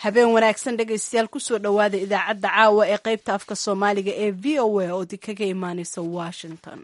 habeen wanaagsan dhegaystayaal kusoo dhowaada idaacadda caawa ee qaybta afka soomaaliga ee v o a oo kaga imaaneysa washington.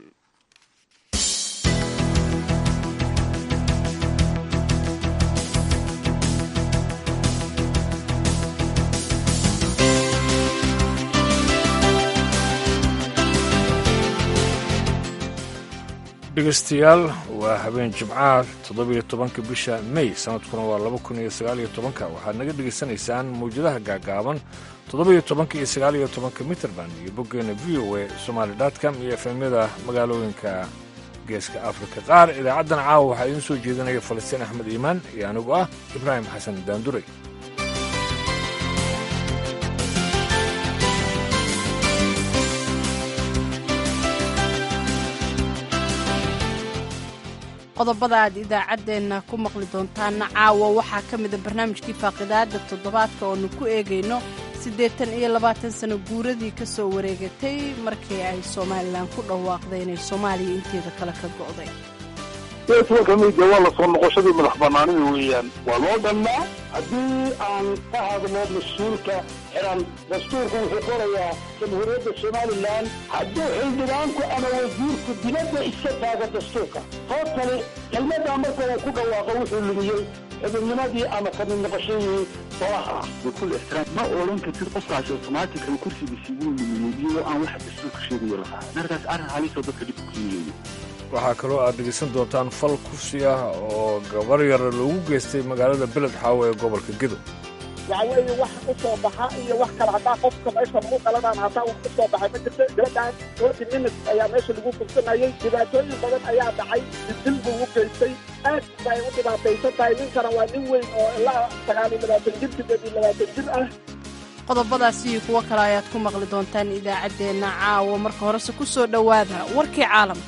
dhegeystayaal waa habeen jimcaha 17 bisha May sanadkuna waa 2019 waxaad naga dhegeysanaysaan mawjadaha gaagaaban 17 iyo 19 mitrban iyo boggeena VOA Somali.com iyo FM'da magaalooyinka geeska Afrika qaar. Idaacadan caawa waxaa idin soo jeedinaya Falastiin Axmed Iimaan iyo anigu ah Ibraahim Xasan Daanduray. qodobada aad idaacaddeenna ku maqli doontaanna caawa waxaa ka mida barnaamijkii faaqidaada toddobaadka oonu ku eegayno 82 sano guuradii ka soo wareegatay markii ay somalilan ku dhawaaqday inay soomaaliya inteeda kale ka go'day. kamid waa la soo noqoshadii madax bannaanida weeyaan waa loo dhannaa haddii aan ka hadlo mas-uulka xiran dastuurku wuxuu qorayaa jamhuuriyadda somalilan hadduu xildhibaanku ama wasiirku dibadda iska taaga dastuurka tootale kelmaddaa marka uu ku dhawaaqo wuxuu lumiyey xubinnimadii ama kamid noqoshadii golaha bikul ixtiraam ma odhan kartid qofkaasi otomaatikali kursigiisii wuu lumiyey iyadoo aan waxa dastuurka sheegayo lahaa markaas arrin halisoo dadka dhib ku yimeeyo. waxaa kaloo aad dhegeysan doontaan fal kufsi ah oo gabar yar loogu geystay magaalada beled xaawo ee gobolka Gedo. waxa weeye wax u soo baxa iyo wax kale haddaa qofka meesha lagu qalanaan haddaa uu ku soo baxay ma jirto gabadhaan 20 minutes ayaa meesha lagu kursanayay dhibaatooyin badan ayaa dhacay dil buu u geystay aad bay u dhibaataysan tahay ninkana waa nin weyn oo ilaa 29 jir ah. qodobadaas iyo kuwo kale ayaad ku maqli doontaan idaacaddeenna caawa marka horese ku soo dhowaada warkii caalamka.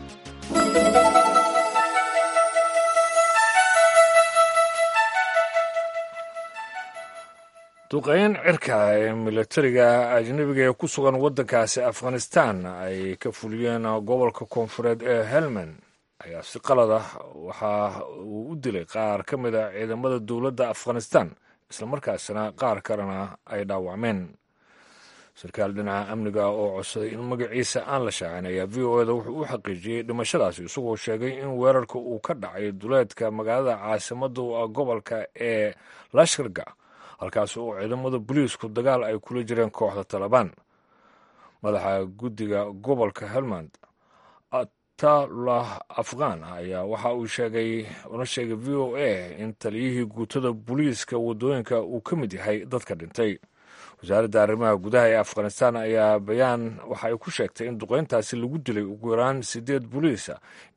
duqeyn cirka ee milatariga ajnabiga ee ku sugan waddankaasi Afghanistan ay ka fuliyeen gobolka koonfureed ee Helmand ayaa si qalad ah waxa uu u dilay qaar ka mid a ciidamada dowladda Afghanistan islamarkaasina qaar kalena ay dhaawacmeen. sarkaal dhinaca amniga oo codsaday in magaciisa aan la shaacin ayaa VOA-da wuxuu u xaqiijiyey dhimashadaasi isagoo sheegay in weerarka uu ka dhacay duleedka magaalada caasimadda gobolka ee Lashkargah halkaas oo ciidamada booliisku dagaal ay kula jireen kooxda Taliban. madaxa guddiga gobolka Helmand Atullah Afghan ayaa waxa uu sheegay VOA in taliyihii guutada booliiska wadooyinka uu ka mid yahay dadka dhintay. wasaaradda arrimaha gudaha ee Afghanistan ayaa bayaan waxa ay ku sheegtay in duqeyntaasi lagu dilay ugu yaraan 8 booliisa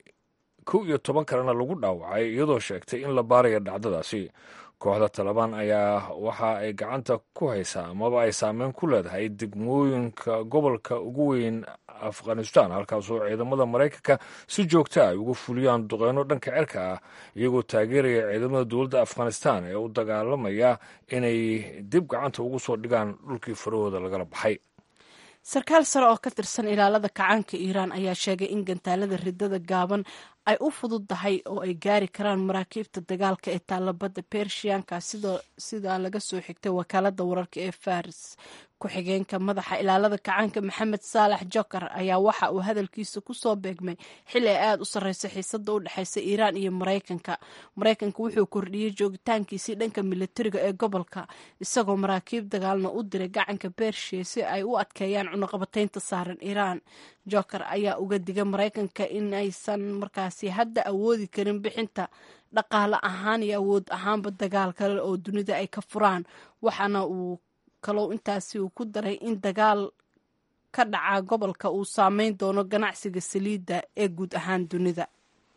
11 kalena lagu dhaawacay iyadoo sheegtay in la baarayo dhacdadaasi. kooxda Taliban ayaa waxa ay gacanta ku haysaa amaba ay saameyn ku leedahay degmooyinka gobolka ugu weyn Afghanistan halkaasoo ciidamada Mareykanka si joogto ah uga fuliyaan duqeyno dhanka cirka ah iyagoo taageeraya ciidamada dowladda Afghanistan ee u dagaalamaya inay dib gacanta ugu soo dhigaan dhulkii farahooda lagala baxay. sarkaal sare oo ka tirsan ilaalada kacaanka Iiraan ayaa sheegay in gantaalada ridada gaaban ay u fududahay oo ay gaari karaan maraakiibta dagaalka ee taalabada Pershiyanka sida laga soo xigtay wakaalada wararka ee Fars. ku-xigeenka madaxa ilaalada kacaanka Maxamed Saalax Jokar ayaa waxa uu hadalkiisa ku soo beegmay xilli ay aad u sarreysa xiisadda u dhexaysa Iiraan iyo Mareykanka. Mareykanka wuxuu kordhiyey joogitaankiisii dhanka militariga ee gobolka isagoo maraakiib dagaalna u diray gacanka Bershiya si ay u adkeeyaan cunaqabataynta saaran Iiraan. Jokar ayaa uga digay Mareykanka in aysan markaasi hadda awoodi karin bixinta dhaqaale ahaan iyo awood ahaanba dagaal kale oo dunida ay ka furaan waxaana uu kaloo intaasi uu ku daray in dagaal ka dhaca gobolka uu saameyn doono ganacsiga saliidda ee guud ahaan dunida.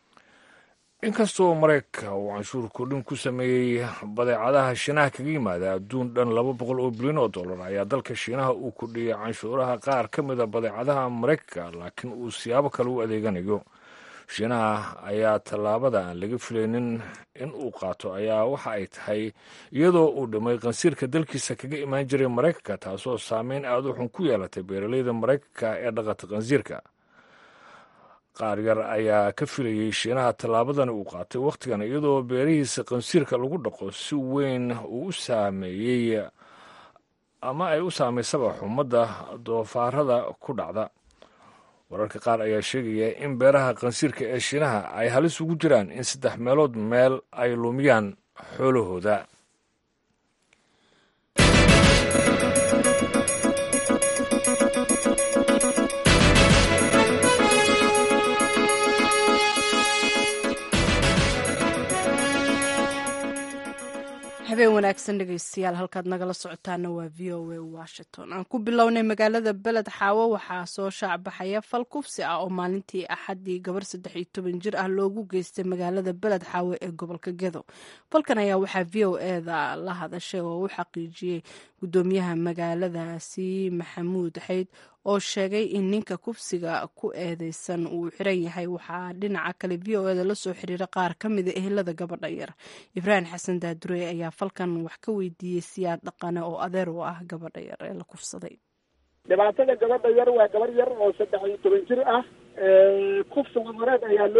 inkastoo Mareykanka uu canshuur kordhin ku sameeyey badeecadaha Shiinaha kaga yimaada adduun dhan $200 oo bilyan ayaa dalka Shiinaha uu kordhiyey canshuuraha qaar ka mid a badeecadaha Mareykanka laakiin uu siyaabo kale u adeeganayo. Shiinaha ayaa tallaabada aan laga filaynin in uu qaato ayaa waxa ay tahay iyadoo uu dhimay qansiirka dalkiisa kaga imaan jiray Mareykanka taasoo saameyn aad u xun ku yeelatay beeralayda Mareykanka ee dhaqata qansiirka. qaar yar ayaa ka filayey shiinaha tallaabadani uu qaatay wakhtigan iyadoo beerihiisa qansiirka lagu dhaqo si weyn uu u saameeyey ama ay u saamaysaba xumadda doofaarada ku dhacda. wararka qaar ayaa sheegaya in beeraha qansiirka ee shiinaha ay halis ugu jiraan in 3 meelood meel ay lumiyaan xoolahooda. habeen wanaagsan dhegeystayaal, halkaad nagala socotaana waa VOA Washington. aan ku bilownay magaalada beled xaawo waxaa soo shaacbaxaya fal kufsi ah oo maalintii axadii gabar 13 jir ah loogu geystay magaalada beled xaawo ee gobolka Gedo. falkan ayaa waxaa VOA-da la hadashay oo u xaqiijiyey gudoomiyaha magaaladaasi Maxamuud Xayd oo sheegay in ninka kufsiga ku eedeysan uu xiran yahay. waxaa dhinaca kale VOA-da la soo xiriira qaar ka mid ah ehelada gabadha yar. Ibraahim Xasan Daadure ayaa falkan wax ka weydiiyey siyaad dhaqane oo adeer u ah gabadha yar ee la kufsaday. dhibaatada gabadha yar waa gabar yar oo 13 jir ah. kufsi wadareed ayaa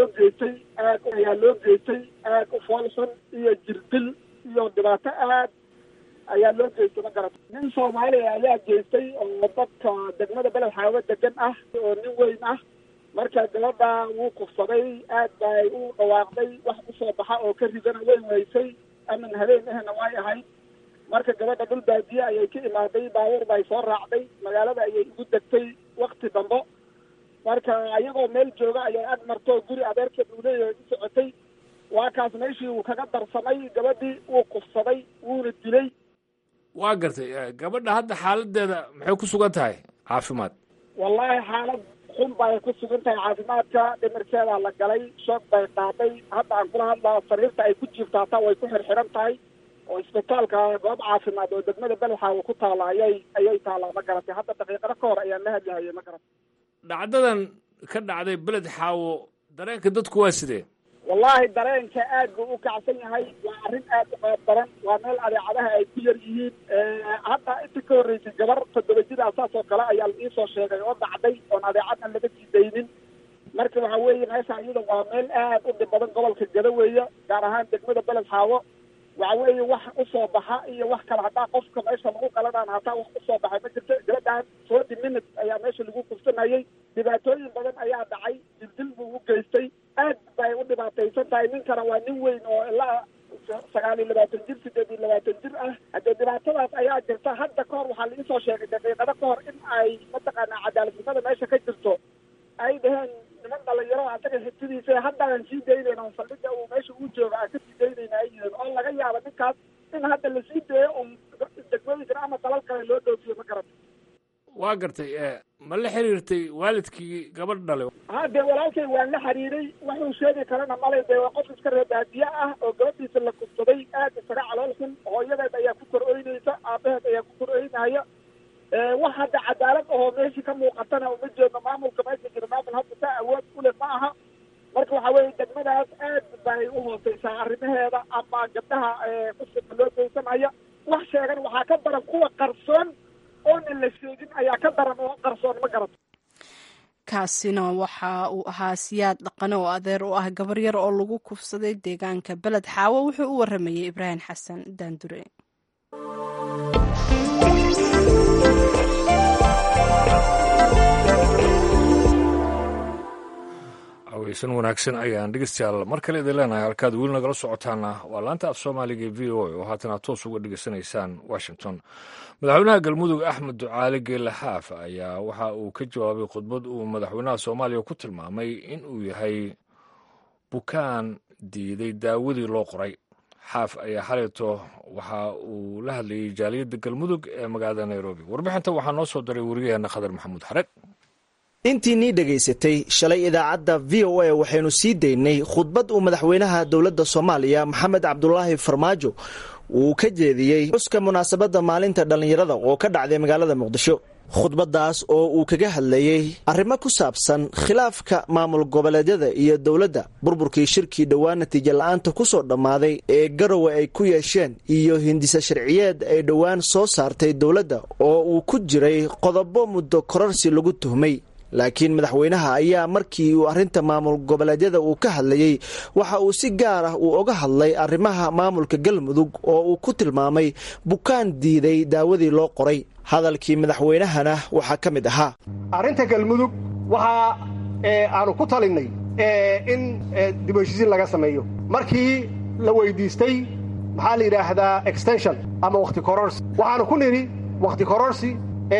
loo geystay aad u foolxun iyo jirdil iyo dhibaato aad ayaa loo geystay ma garata. nin Soomaaliya ayaa geystay oo dadka degmada beled xaawo degan ah oo nin weyn ah. marka gabadha wuu kufsaday, aad bay u dhawaaqday, wax u soo baxa oo ka ridana way weysay, aman habeen ahna way ahayd. marka gabadha dhul baadiye ayay ka imaaday, baabuur bay soo raacday, magaalada ayay ugu degtay waqti dambo. marka ayagoo meel jooga ayay ag marto guri adeerkeed uu leeyahay u socotay. waa kaas meeshii uu kaga darsamay, gabadhii wuu kufsaday, wuuna dilay. waa gartay gabadha hadda xaaladeeda maxay ku sugan tahay caafimaad? wallaahi xaalad xun bay ku sugan tahay caafimaadka. dhimirkeedaa la galay, shoog bay qaaday. hadda aan kula hadlaa sariirta ay ku jirta hataa way ku xirxiran tahay oo isbitaalka goob caafimaad oo degmada beled xaawo ku taala ayay taalaa ma garatay. hadda daqiiqado ka hor ayaan la hadlahayay ma garatay. dhacdadan ka dhacday beled xaawo dareenka dadku waa sidee? wallaahi dareenka aad buu u kacsan yahay. waa arrin aad u qaab daran. waa meel adeecadaha ay ku yar yihiin. hadda inta ka horreysay gabar 7 jir ah saas oo kale ayaa la iisoo sheegay oo dhacday oon adeecadna laga sii daynin. marka waxa weeye meesha iyada waa meel aad u dhib badan gobolka Gedo weeye, gaar ahaan degmada beled xaawo. waxa weeye wax u soo baxa iyo wax kale hadaa qofka meesha lagu qaladaan hataa wax u soo baxay ma jirto. gabadhaan 40 minutes ayaa meesha lagu kufsanayay. dhibaatooyin badan ayaa dhacay, dildil buu u geystay, aad bay u dhibaataysan tahay. ninkana waa nin weyn oo ilaa 29 jir 28 jir ah. haddee dhibaatadaas ayaa jirta. hadda kahor waxaa la isoo sheegay daqiiqado ka hor in ay mataqaanaa cadaaladnimada meesha ka jirto. ay dhaheen niman dhalinyaro asaga xigtidiisa haddaan sii daynayna on saldhigga uu meesha uu jooga aan ka sii daynayna ay yidheen oo laga yaabo ninkaas in hadda lasii dayo un degmooyinkan ama dalal kale loo dhoofiyo ma garata. waa gartay ma la xiriirtay waalidkii gabadh dhalay? dee walaalkay waan la xiriiray. waxuu sheegi karana malay dee waa qof iska reer baadiye ah oo gabadhiisa la kufsaday, aad isaga calool xun. hooyadeed ayaa ku kor oynaysa, aabaheed ayaa ku kor oynaya. wax hadda cadaalad ahoo meeshii ka muuqatana uma jeedno. maamulka meesha jira maamul hadda saa awood u leh ma aha. marka waxa weeye degmadaas aad bay u hooseysaa arrimaheeda ama gabdhaha kufsiga loo geysanaya. wax sheegan waxaa ka daran kuwa qarsoon oona la sheegin ayaa ka daran oo qarsoon ma garato. kaasina waxa uu ahaa siyaad dhaqane oo adeer u ah gabar yar oo lagu kufsaday deegaanka beled xaawo. wuxuu u waramayey Ibraahim Xasan Daandure. aweysan wanaagsan ayaan dhegeystayaal mar kale idin leenahay. halkaad weli nagala socotaana waa laanta af soomaaliga ee VOA oo haatan aad toos uga dhegeysanaysaan Washington. madaxweynaha galmudug Axmed Ducaale Geele Xaaf ayaa waxa uu ka jawaabay khudbad uu madaxweynaha Soomaaliya ku tilmaamay in uu yahay bukaan diiday daawadii loo qoray. Xaaf ayaa xalayto waxa uu la hadlayay jaaliyadda galmudug ee magaalada Nairobi. warbixinta waxaa noo soo diray wariyaheena Khadar Maxamuud Xareed. intiinii dhegaysatay shalay idaacadda VOA waxaynu sii daynay khudbad uu madaxweynaha dowladda Soomaaliya Maxamed Cabdulaahi Farmaajo uu ka jeediyey xuska munaasabadda maalinta dhallinyarada oo ka dhacday magaalada Muqdisho. khudbadaas oo uu kaga hadlayey arrimo ku saabsan khilaafka maamul goboleedyada iyo dowladda, burburkii shirkii dhowaan natiijo la'aanta ku soo dhammaaday ee Garowe ay ku yeesheen, iyo hindisa sharciyeed ay dhowaan soo saartay dowladda oo uu ku jiray qodobo muddo kororsi lagu tuhmay. laakiin madaxweynaha ayaa markii uu arrinta maamul goboleedyada uu ka hadlayey waxa uu si gaar ah uu uga hadlay arrimaha maamulka galmudug oo uu ku tilmaamay bukaan diiday daawadii loo qoray. hadalkii madaxweynahana waxaa ka mid ahaa arrinta galmudug waxaa aanu ku talinay in dib u heshiisiin laga sameeyo. markii la weydiistay maxaa la yidhaahdaa extension ama wakhti kororsi, waxaanu ku nidhi wakhti kororsi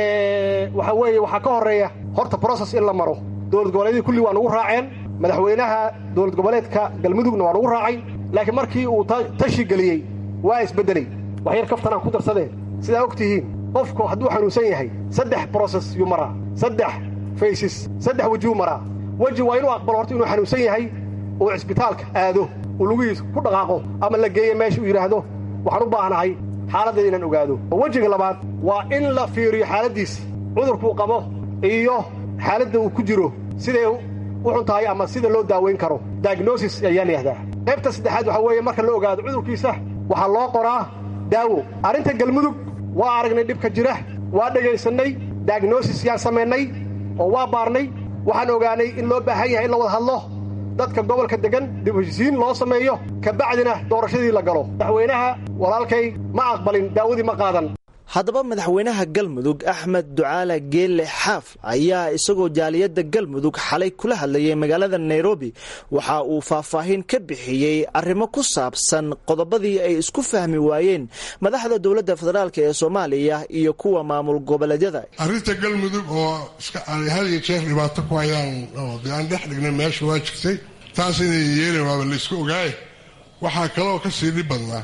waxa weeye waxaa ka horreeya horta process in la maro. dowlad goboleedyadii kulli waa nugu raaceen, madaxweynaha dowlad goboleedka galmudugna waa nugu raacay, laakiin markii uu tashi geliyey waa isbeddelay. wax yar kaftanaan ku darsadeen, sidaa og tihiin qofku hadduu xanuunsan yahay 3 process yuu maraa, 3 faces, 3 wejiyuu maraa. weji waa inuu aqbalo horta inuu xanuunsan yahay uu cisbitaalka aado, uu lugihiisa ku dhaqaaqo ama la geeyo meesha uu yidhaahdo waxaan u baahnahay xaaladdeeda inaan ogaado. wejiga labaad waa in la fiiriyo xaaladdiisi, cudurkuu qabo iyo xaaladda uu ku jiro siday u xun tahay ama sida loo daaweyn karo, diagnosis ayaa la yidhahdaa. qaybta saddexaad waxaa weeye marka la ogaado cudurkiisa waxaa loo qoraa daawo. arrinta galmudug waa aragnay dhibka jira, waa dhegaysannay, diagnosis yaan samaynay oo waa baarnay. waxaan ogaanay in loo baahan yahay in la wada hadlo, dadka gobolka degan dib u heshiisiin loo sameeyo, kabacdina doorashadii la galo. madaxweynaha walaalkay ma aqbalin, daawadii ma qaadan. haddaba madaxweynaha galmudug axmed ducaale geelle xaaf ayaa isagoo jaaliyadda galmudug xalay kula hadlayay magaalada nairobi waxa uu faahfaahin ka bixiyey arrimo ku saabsan qodobadii ay isku fahmi waayeen madaxda dowladda federaalk ee soomaaliya iyo kuwa maamul goboleedyada. arrinta galmudug oo had iyo jeer dhibaato ku hayaan oo aan dhex dhignay meesha waa jirtay, taas inay yeeleen waaba laysku ogaaye. waxaa kaloo ka sii dhib badnaa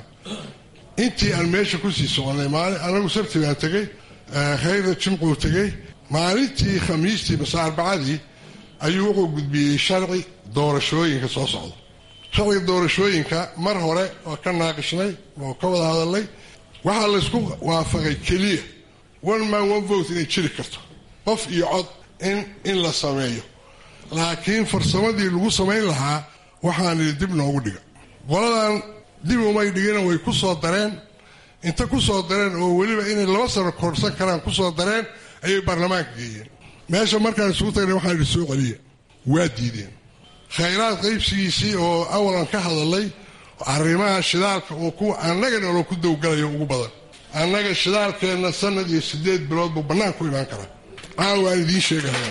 intii aan meesha ku sii soconay. anagu sabti baan tegey, khayrna jimcuu tegey. maalintii khamiistii mase arbacadii ayuu wuxuu gudbiyey sharci doorashooyinka soo socda. sharciga doorashooyinka mar hore oo ka naaqishnay oo ka wada hadalnay. waxaa laysku waafaqay keliya 1 man 1 vote inay jiri karto, qof iyo cod in la sameeyo. laakiin farsamadii lagu samayn lahaa waxaan idhi dib noogu dhiga. qoladan dib umay dhigina way ku soo dareen. inta ku soo dareen oo weliba inay 2 sano korsan karaan ku soo dareen ayay baarlamaanka geeyeen. meesha markaan isugu tagnay waxaan idhi soo celiya, waa diideen. khayraad qaybsigiisii oo awalan ka hadalay arrimaha shidaalka oo kuwa annagana loo ku dowgalayo ugu badan. annaga shidaalkeenna sanad iyo 8 bilood buu bannaan ku imaan karaa. waan idiin sheegaya,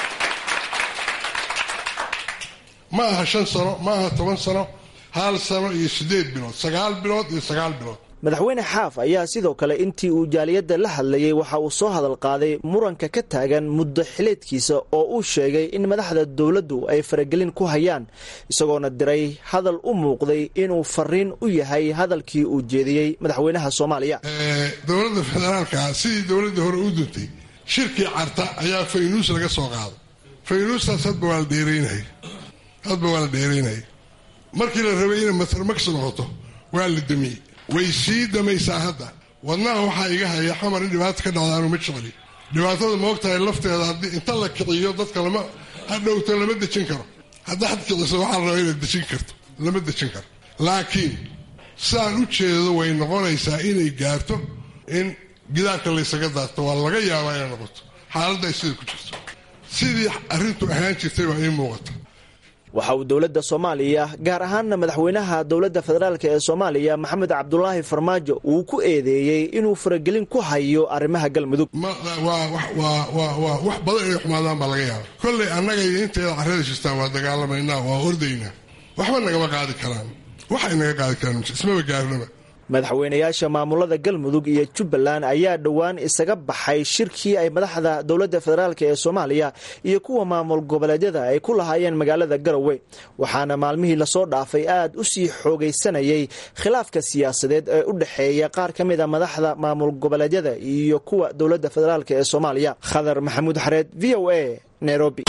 ma aha 5 sano, ma aha 10 sano, 1 sano iyo 8 bilood, 9 bilood iyo 9 bilood. madaxweyne xaaf ayaa sidoo kale intii uu jaaliyadda la hadlayey waxa uu soo hadal qaaday muranka ka taagan muddo xileedkiisa oo uu sheegay in madaxda dowladdu ay faragelin ku hayaan, isagoona diray hadal u muuqday inuu fariin u yahay hadalkii uu jeediyey madaxweynaha Soomaaliya. dowladda federaalka sidii dowladda hore u duntay, shirkii carta ayaa faynuus laga soo qaaday. faynuustaas hadba waa la dheeraynayay. markii la rabay inay matarmaks noqoto waa la damiyey. way sii damaysaa hadda. wadnaha waxaa iga haya xamar in dhibaato ka dhacdaanu ma jecli. dhibaatada ma ogtahay lafteeda haddii inta la kiciyo dadka hadhowto lama dejin karo. hadda had kiciso waxaa la rabaa inaad dejin karto, lama dejin karo. laakiin saan u jeedo way noqonaysaa inay gaarto in gidaarka laysaga daarto. waa laga yaabaa inay noqoto xaaladda ay sida ku jirto. sidii arrintu ahaan jirtay baa ii muuqata. waxa uu dowladda Soomaaliya gaar ahaanna madaxweynaha dowladda federaalk ee Soomaaliya Maxamed Cabdullaahi Farmaajo uu ku eedeeyey inuu faragelin ku hayo arrimaha galmudug. waa wax badan inay xumaadaan baa laga yaaba. kolley annaga iyo inteeda carrada jirtaan waa dagaalamaynaa, waa ordaynaa. waxba nagama qaadi karaan, waxay naga qaadi karaan ismaba gaarnaba. madaxweynayaasha maamulada galmudug iyo jubbaland ayaa dhowaan isaga baxay shirkii ay madaxda dowladda federaalk ee Soomaaliya iyo kuwa maamul goboleedyada ay ku lahaayeen magaalada Garowe, waxaana maalmihii lasoo dhaafay aad u sii xoogaysanayay khilaafka siyaasadeed ee u dhexeeya qaar ka mid a madaxda maamul goboleedyada iyo kuwa dowladda federaalk ee Soomaaliya. Khadar Maxamuud Xareed, VOA, Nairobi.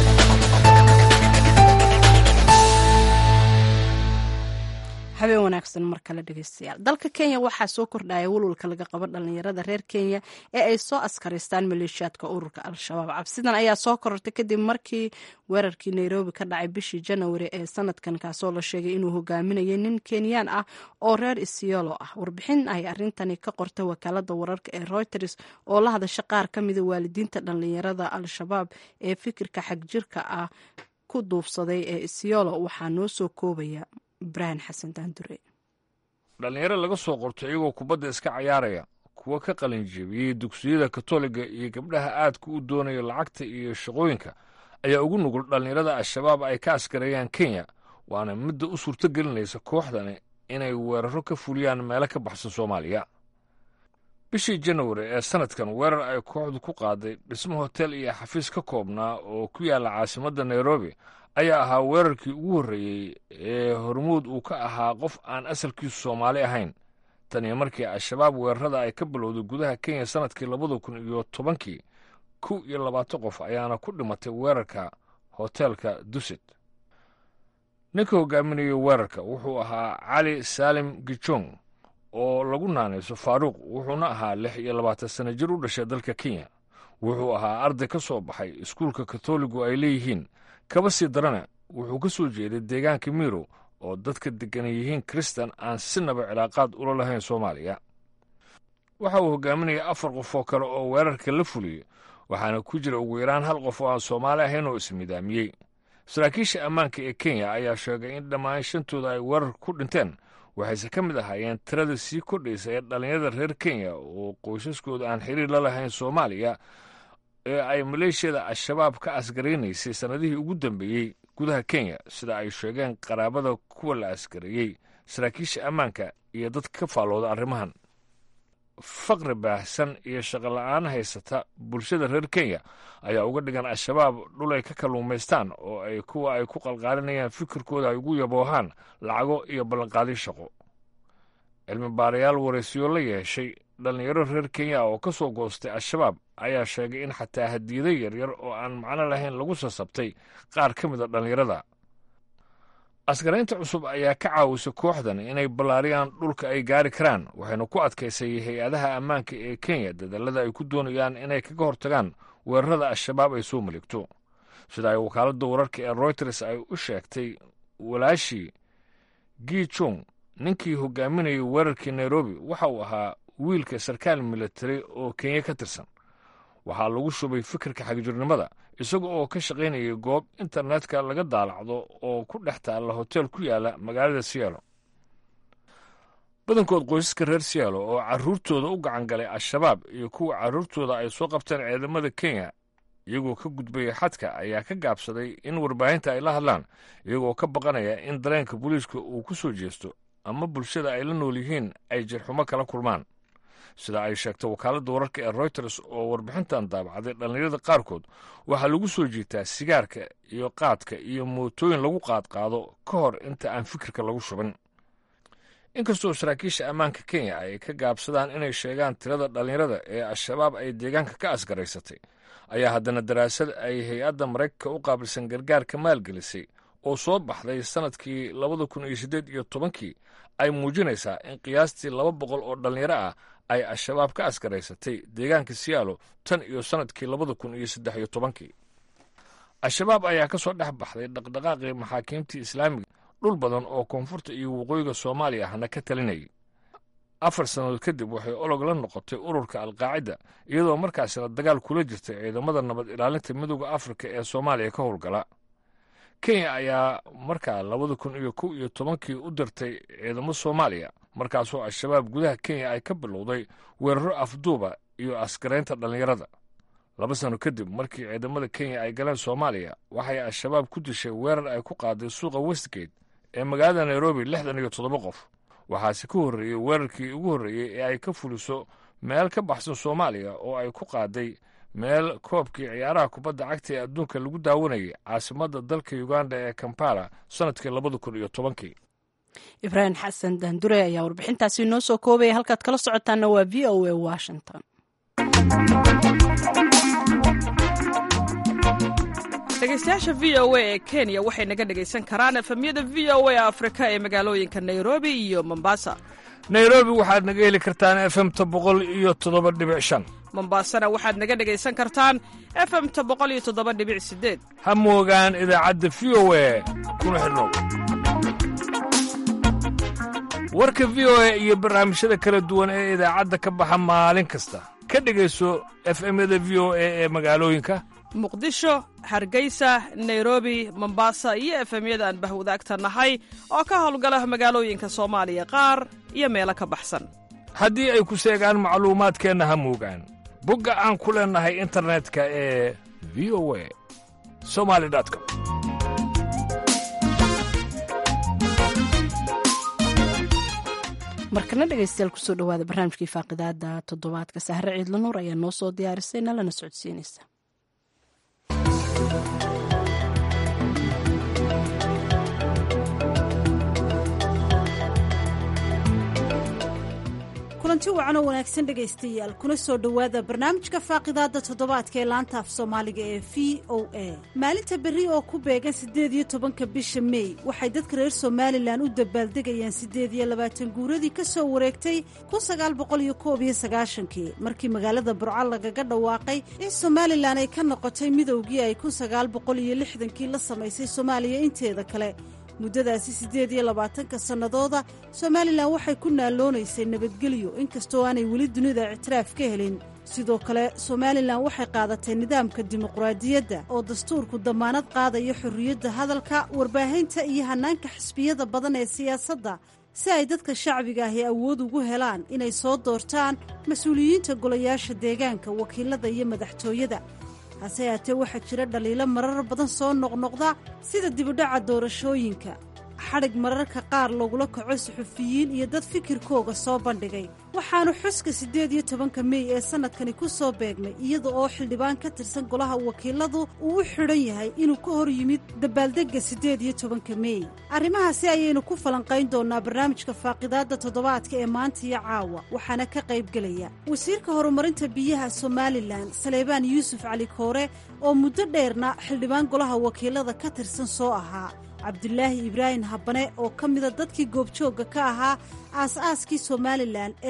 habeen wanaagsan. wanaagsan mar kale dhegeystayaal. dalka Kenya waxaa soo kordhaya walwalka laga qabo dhalinyarada reer Kenya ee ay soo askaraystaan maleeshiyaadka ururka Al-Shabaab. Cabsidan ayaa soo korortay kadib markii weerarkii Nairobi ka dhacay bishii January ee sanadkan, kaasoo la sheegay inuu hogaaminayay nin Kenyaan ah oo reer Isiolo ah. Warbixin ay arrintani ka qortay wakaalada wararka ee Reuters oo la hadasha qaar ka mid ah waalidiinta dhalinyarada Al-Shabaab ee fikirka xagjirka ah ku duufsaday ee Isiolo, waxaa noo soo koobaya Ibrahim Xasan Daandure. dhalinyaro laga soo qorto iyagoo kubadda iska cayaaraya, kuwa ka qalin jebiyey dugsiyada katoliga iyo gabdhaha aadka u doonaya lacagta iyo shaqooyinka ayaa ugu nugul dhalinyarada Al-Shabaab ay ka askareeyaan Kenya, waana midda u suurto gelinaysa kooxdani inay weeraro ka fuliyaan meelo ka baxsan Soomaaliya. bishii January ee sanadkan weerar ay kooxdu ku qaaday dhismo hotel iyo xafiis ka koobnaa oo ku yaala caasimadda Nairobi ayaa ahaa weerarkii ugu horreeyey ee hormuud uu ka ahaa qof aan asalkiisu Soomaali ahayn. tani markii Al-Shabaab weerarada ay ka bilowday gudaha Kenya sanadkii 2010 21 qof ayaana ku dhimatay weerarka hotelka Dusit. ninka hogaaminayay weerarka wuxuu ahaa Cali Salim Gichong oo lagu naanayso Faaruq, wuxuuna ahaa 26 sano jir u dhashay dalka Kenya. wuxuu ahaa arday ka soo baxay iskuulka katoligu ay leeyihiin, kaba sii darana wuxuu ka soo jeeday deegaanka Miro oo dadka degan yihiin Kristan aan sinaba cilaaqaad ula lahayn Soomaaliya. waxa uu hogaaminayay 4 qof oo kale oo weerarka la fuliyey, waxaana ku jira ugu yaraan 1 qof oo aan Soomaali ahayn oo ismidaamiyey. saraakiisha ammaanka ee Kenya ayaa sheegay in dhammaan 5tooda ay weerar ku dhinteen, waxayse ka mid ahaayeen tirada sii kordhaysa ee dhalinyarada reer Kenya oo qoysaskooda aan xiriir la lahayn Soomaaliya ee ay maleeshiyada Al-Shabaab ka askaraynaysay sanadihii ugu dambeeyey gudaha Kenya, sida ay sheegeen qaraabada kuwa la askareeyey, saraakiisha ammaanka iyo dadka ka faalooda arrimahan. faqri baahsan iyo shaqo la'aan haysata bulshada reer Kenya ayaa uga dhigan Al-Shabaab dhul ay ka kalluumaystaan oo ay kuwa ay ku qalqaalinayaan fikirkooda ay ugu yaboohaan lacago iyo ballanqaadyo shaqo. cilmi baarayaal waraysiyo la yeeshay dhalinyaro reer Kenya oo ka soo goostay Al-Shabaab ayaa sheegay in xataa hadiido yaryar oo aan macno lahayn lagu sasabtay qaar ka mid a dhalinyarada. askaraynta cusub ayaa ka caawisay kooxdan inay ballaariyaan dhulka ay gaari karaan, waxayna ku adkaysay hay-adaha ammaanka ee Kenya dadaalada ay ku doonayaan inay kaga hortagaan weerarada Al-Shabaab ay soo maligto. sida ay wakaaladda wararka ee Reuters ay u sheegtay, walaashii Gichong, ninkii hogaaminayay weerarkii Nairobi, waxa uu ahaa wiilka sarkaal militari oo Kenya ka tirsan. waxaa lagu shubay fikirka xagjirnimada isaga oo ka shaqaynayay goob internetka laga daalacdo oo ku dhex taalla hotel ku yaala magaalada Seattle. badankood qoysaska reer Seattle oo carruurtooda u gacan galay Al-Shabaab iyo kuwa carruurtooda ay soo qabteen ciidamada Kenya iyagoo ka gudbaya xadka ayaa ka gaabsaday in warbaahinta ay la hadlaan, iyagoo ka baqanaya in dareenka booliiska uu ku soo jeesto ama bulshada ay la nool yihiin ay jirxumo kala kulmaan. sida ay sheegtay wakaaladda wararka ee Reuters oo warbixintan daabacday, dhalinyarada qaarkood waxaa lagu soo jiitaa sigaarka iyo qaadka iyo mootooyin lagu qaadqaado ka hor inta aan fikirka lagu shubin. inkastoo saraakiisha ammaanka Kenya ay ka gaabsadaan inay sheegaan tirada dhalinyarada ee Al-Shabaab ay deegaanka ka asgaraysatay, ayaa haddana daraasad ay hay-adda Maraykanka u qaabilsan gargaarka maalgelisay oo soo baxday sanadkii 2018 ay muujinaysaa in qiyaastii 200 oo dhalinyaro ah ay Al-Shabaab ka askaraysatay deegaanka Seattle tan iyo sanadkii 2013. Al-Shabaab ayaa ka soo dhex baxday dhaqdhaqaaqii maxaakiimtii Islaamiga dhul badan oo koonfurta iyo waqooyiga Soomaaliya ahna ka talinayay. 4 sannadood kadib waxay olog la noqotay ururka Al-Qaacida, iyadoo markaasina dagaal kula jirtay ciidamada nabad ilaalinta Midowga Afrika ee Soomaaliya ka howlgala. Kenya ayaa markaa 2011 u dirtay ciidamo Soomaaliya, markaasoo Al-Shabaab gudaha Kenya ay ka bilowday weeraro afduuba iyo askaraynta dhalinyarada. 2 sano kadib markii ciidamada Kenya ay galeen Soomaaliya, waxay Al-Shabaab ku dishay weerar ay ku qaaday suuqa Westgate ee magaalada Nairobi 67 qof. waxaase ka horreeyey weerarkii ugu horreeyey ee ay ka fuliso meel ka baxsan Soomaaliya oo ay ku qaaday meel koobkii ciyaaraha kubadda cagta ee adduunka lagu daawanayay caasimadda dalka Uganda ee Kampala sanadkii 2010. Ibrahim Xasan Daandure ayaa warbixintaasi noo soo koobaya. halkaad kala socotaana waa VOA Washington. dhegaystayaasha v o a ee kenya waxay naga dhegaysan karaan efemyada v o a afrika ee magaalooyinka nairobi iyo mombasa. nairobi waxaad naga heli kartaan efemta 107.5. mombasana waxaad naga dhegaysan kartaan efemta 107.8. ha moogaan idaacadda v o a kuna xidhnow. warka v o a iyo barnaamijyada kala duwan ee idaacadda ka baxa maalin kasta ka dhegayso efemyada v o a ee magaalooyinka muqdisho, hargeysa, nairobi, mombasa iyo efemyada aan bahwadaagta nahay oo ka howlgala magaalooyinka soomaaliya qaar iyo meelo ka baxsan. haddii ay ku seegaan macluumaadkeenna ha moogaan bogga aan ku leennahay internetka ee v o a somali.com. markana dhegaystayaal kusoo dhowaada barnaamijkii faaqidaada toddobaadka. sahre ciidla nuur ayaa noo soo diyaarisay nalana socodsiinaysa. kulanti wacan oo wanaagsan dhegaystayaal kuna soo dhowaada barnaamijka faaqidaada toddobaadka ee laanta af soomaaliga ee v o a. maalinta berri oo ku beegan 18 bisha mey waxay dadka reer somalilan u dabaaldegayaan 28 guuradii ka soo wareegtay 1991 markii magaalada burco lagaga dhawaaqay in somalilan ay ka noqotay midowgii ay 1960kii la samaysay soomaaliya inteeda kale. muddadaasi 28 sannadooda somalilan waxay ku naaloonaysay nabadgelyo inkastoo aanay weli dunida ictiraaf ka helin. sidoo kale somalilan waxay qaadatay nidaamka dimuqraadiyadda oo dastuurku damaanad qaadaya xorriyadda hadalka, warbaahinta iyo hannaanka xisbiyada badan ee siyaasadda si ay dadka shacbiga ahi awood ugu helaan inay soo doortaan mas-uuliyiinta golayaasha deegaanka, wakiilada iyo madaxtooyada. hase yaatee waxaa jira dhaliilo marar badan soo noqnoqda sida dibudhaca doorashooyinka, xadhig mararka qaar lagula kaco suxufiyiin iyo dad fikirkooga soo bandhigay. waxaanu xuska 18 mey ee sannadkani ku soo beegmay iyada oo xildhibaan ka tirsan golaha wakiiladu uu u xidhan yahay inuu ka hor yimid dabaaldegga 18 mey. arrimahaasi ayaynu ku falanqayn doonaa barnaamijka faaqidaadda toddobaadka ee maanta iyo caawa, waxaana ka qaybgelaya wasiirka horumarinta biyaha somalilan saleebaan yuusuf cali koore oo muddo dheerna xildhibaan golaha wakiilada ka tirsan soo ahaa, cabdulaahi ibraahim habane oo ka mida dadkii goobjoogga ka ahaa aas-aaskii somalilan ee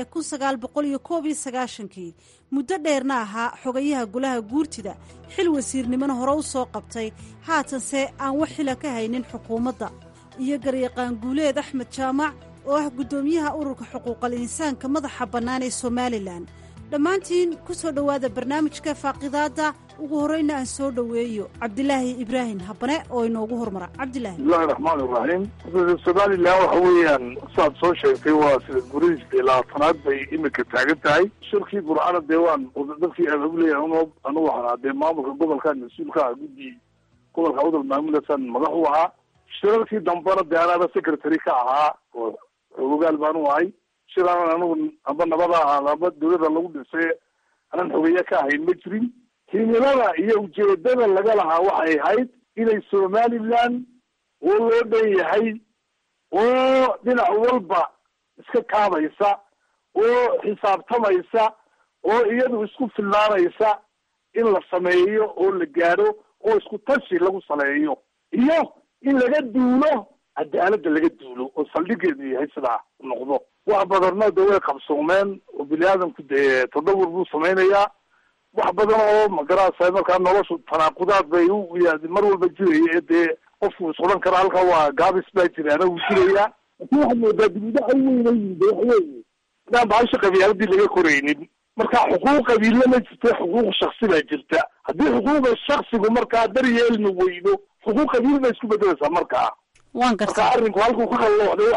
1991 muddo dheerna ahaa xogayaha golaha guurtida, xil wasiirnimona hore u soo qabtay, haatanse aan wax xila ka haynin xukuumadda, iyo garyaqaan guuleed axmed jaamac oo ah guddoomiyaha ururka xuquuqal insaanka madaxa bannaan ee somalilan. dhammaantiin ku soo dhowaada barnaamijka faaqidaadda. ugu horeyna aan soo dhoweeyo cabdilaahi ibraahim habane oo inoogu hormara. cabdilaahi. bismillahi raxmaan iraxiim. somalilan waxa weeyaan saad soo sheegtay waa sida guradiisa labaatanaad bay imika taagan tahay. shirkii burcana dee waan dadkii aababulaya anu waxaa dee maamulka gobolkan mas-uulka ah guddi gobolka udal maamulasan madax u ahaa. shirarkii dambena dee anaaba secretary ka ahaa oo xogogaal baanu ahay. shiraan anigu amba nabada ahaa amba dawladda lagu dhisay aanan xogeeye ka ahayn ma jirin. himilada iyo ujeedada laga lahaa waxay ahayd inay somalilan oo loo dhan yahay oo dhinac walba iska kaabaysa oo xisaabtamaysa oo iyadu isku filnaanaysa in la sameeyo oo la gaadho oo isku tashi lagu saleeyo iyo in laga duulo cadaaladda laga duulo oo saldhigeedu yahay sidaa noqdo. wax badanna de way qabsoomeen oo bini aadamku dee tadawur buu samaynayaa. wax badan oo magarasa markaa noloshu tanaaqudaad bay mar walba jiraya ee dee qofku is odhan kara halkaa waa gaabis baa jiraana wuu jirayaa. laakiin waxaad moodaa dibudhaca weynayinde waxweeye hadaan bahasha qabiiladii laga koraynin. marka xuquuq qabiille ma jirta, xuquuq shaksi baa jirta. haddii xuquuqda shaksigu markaa daryeelmi weydo xuquuq qabiil bay isku bedelaysaa markaa. marka arrinku halkuu ka qallooxday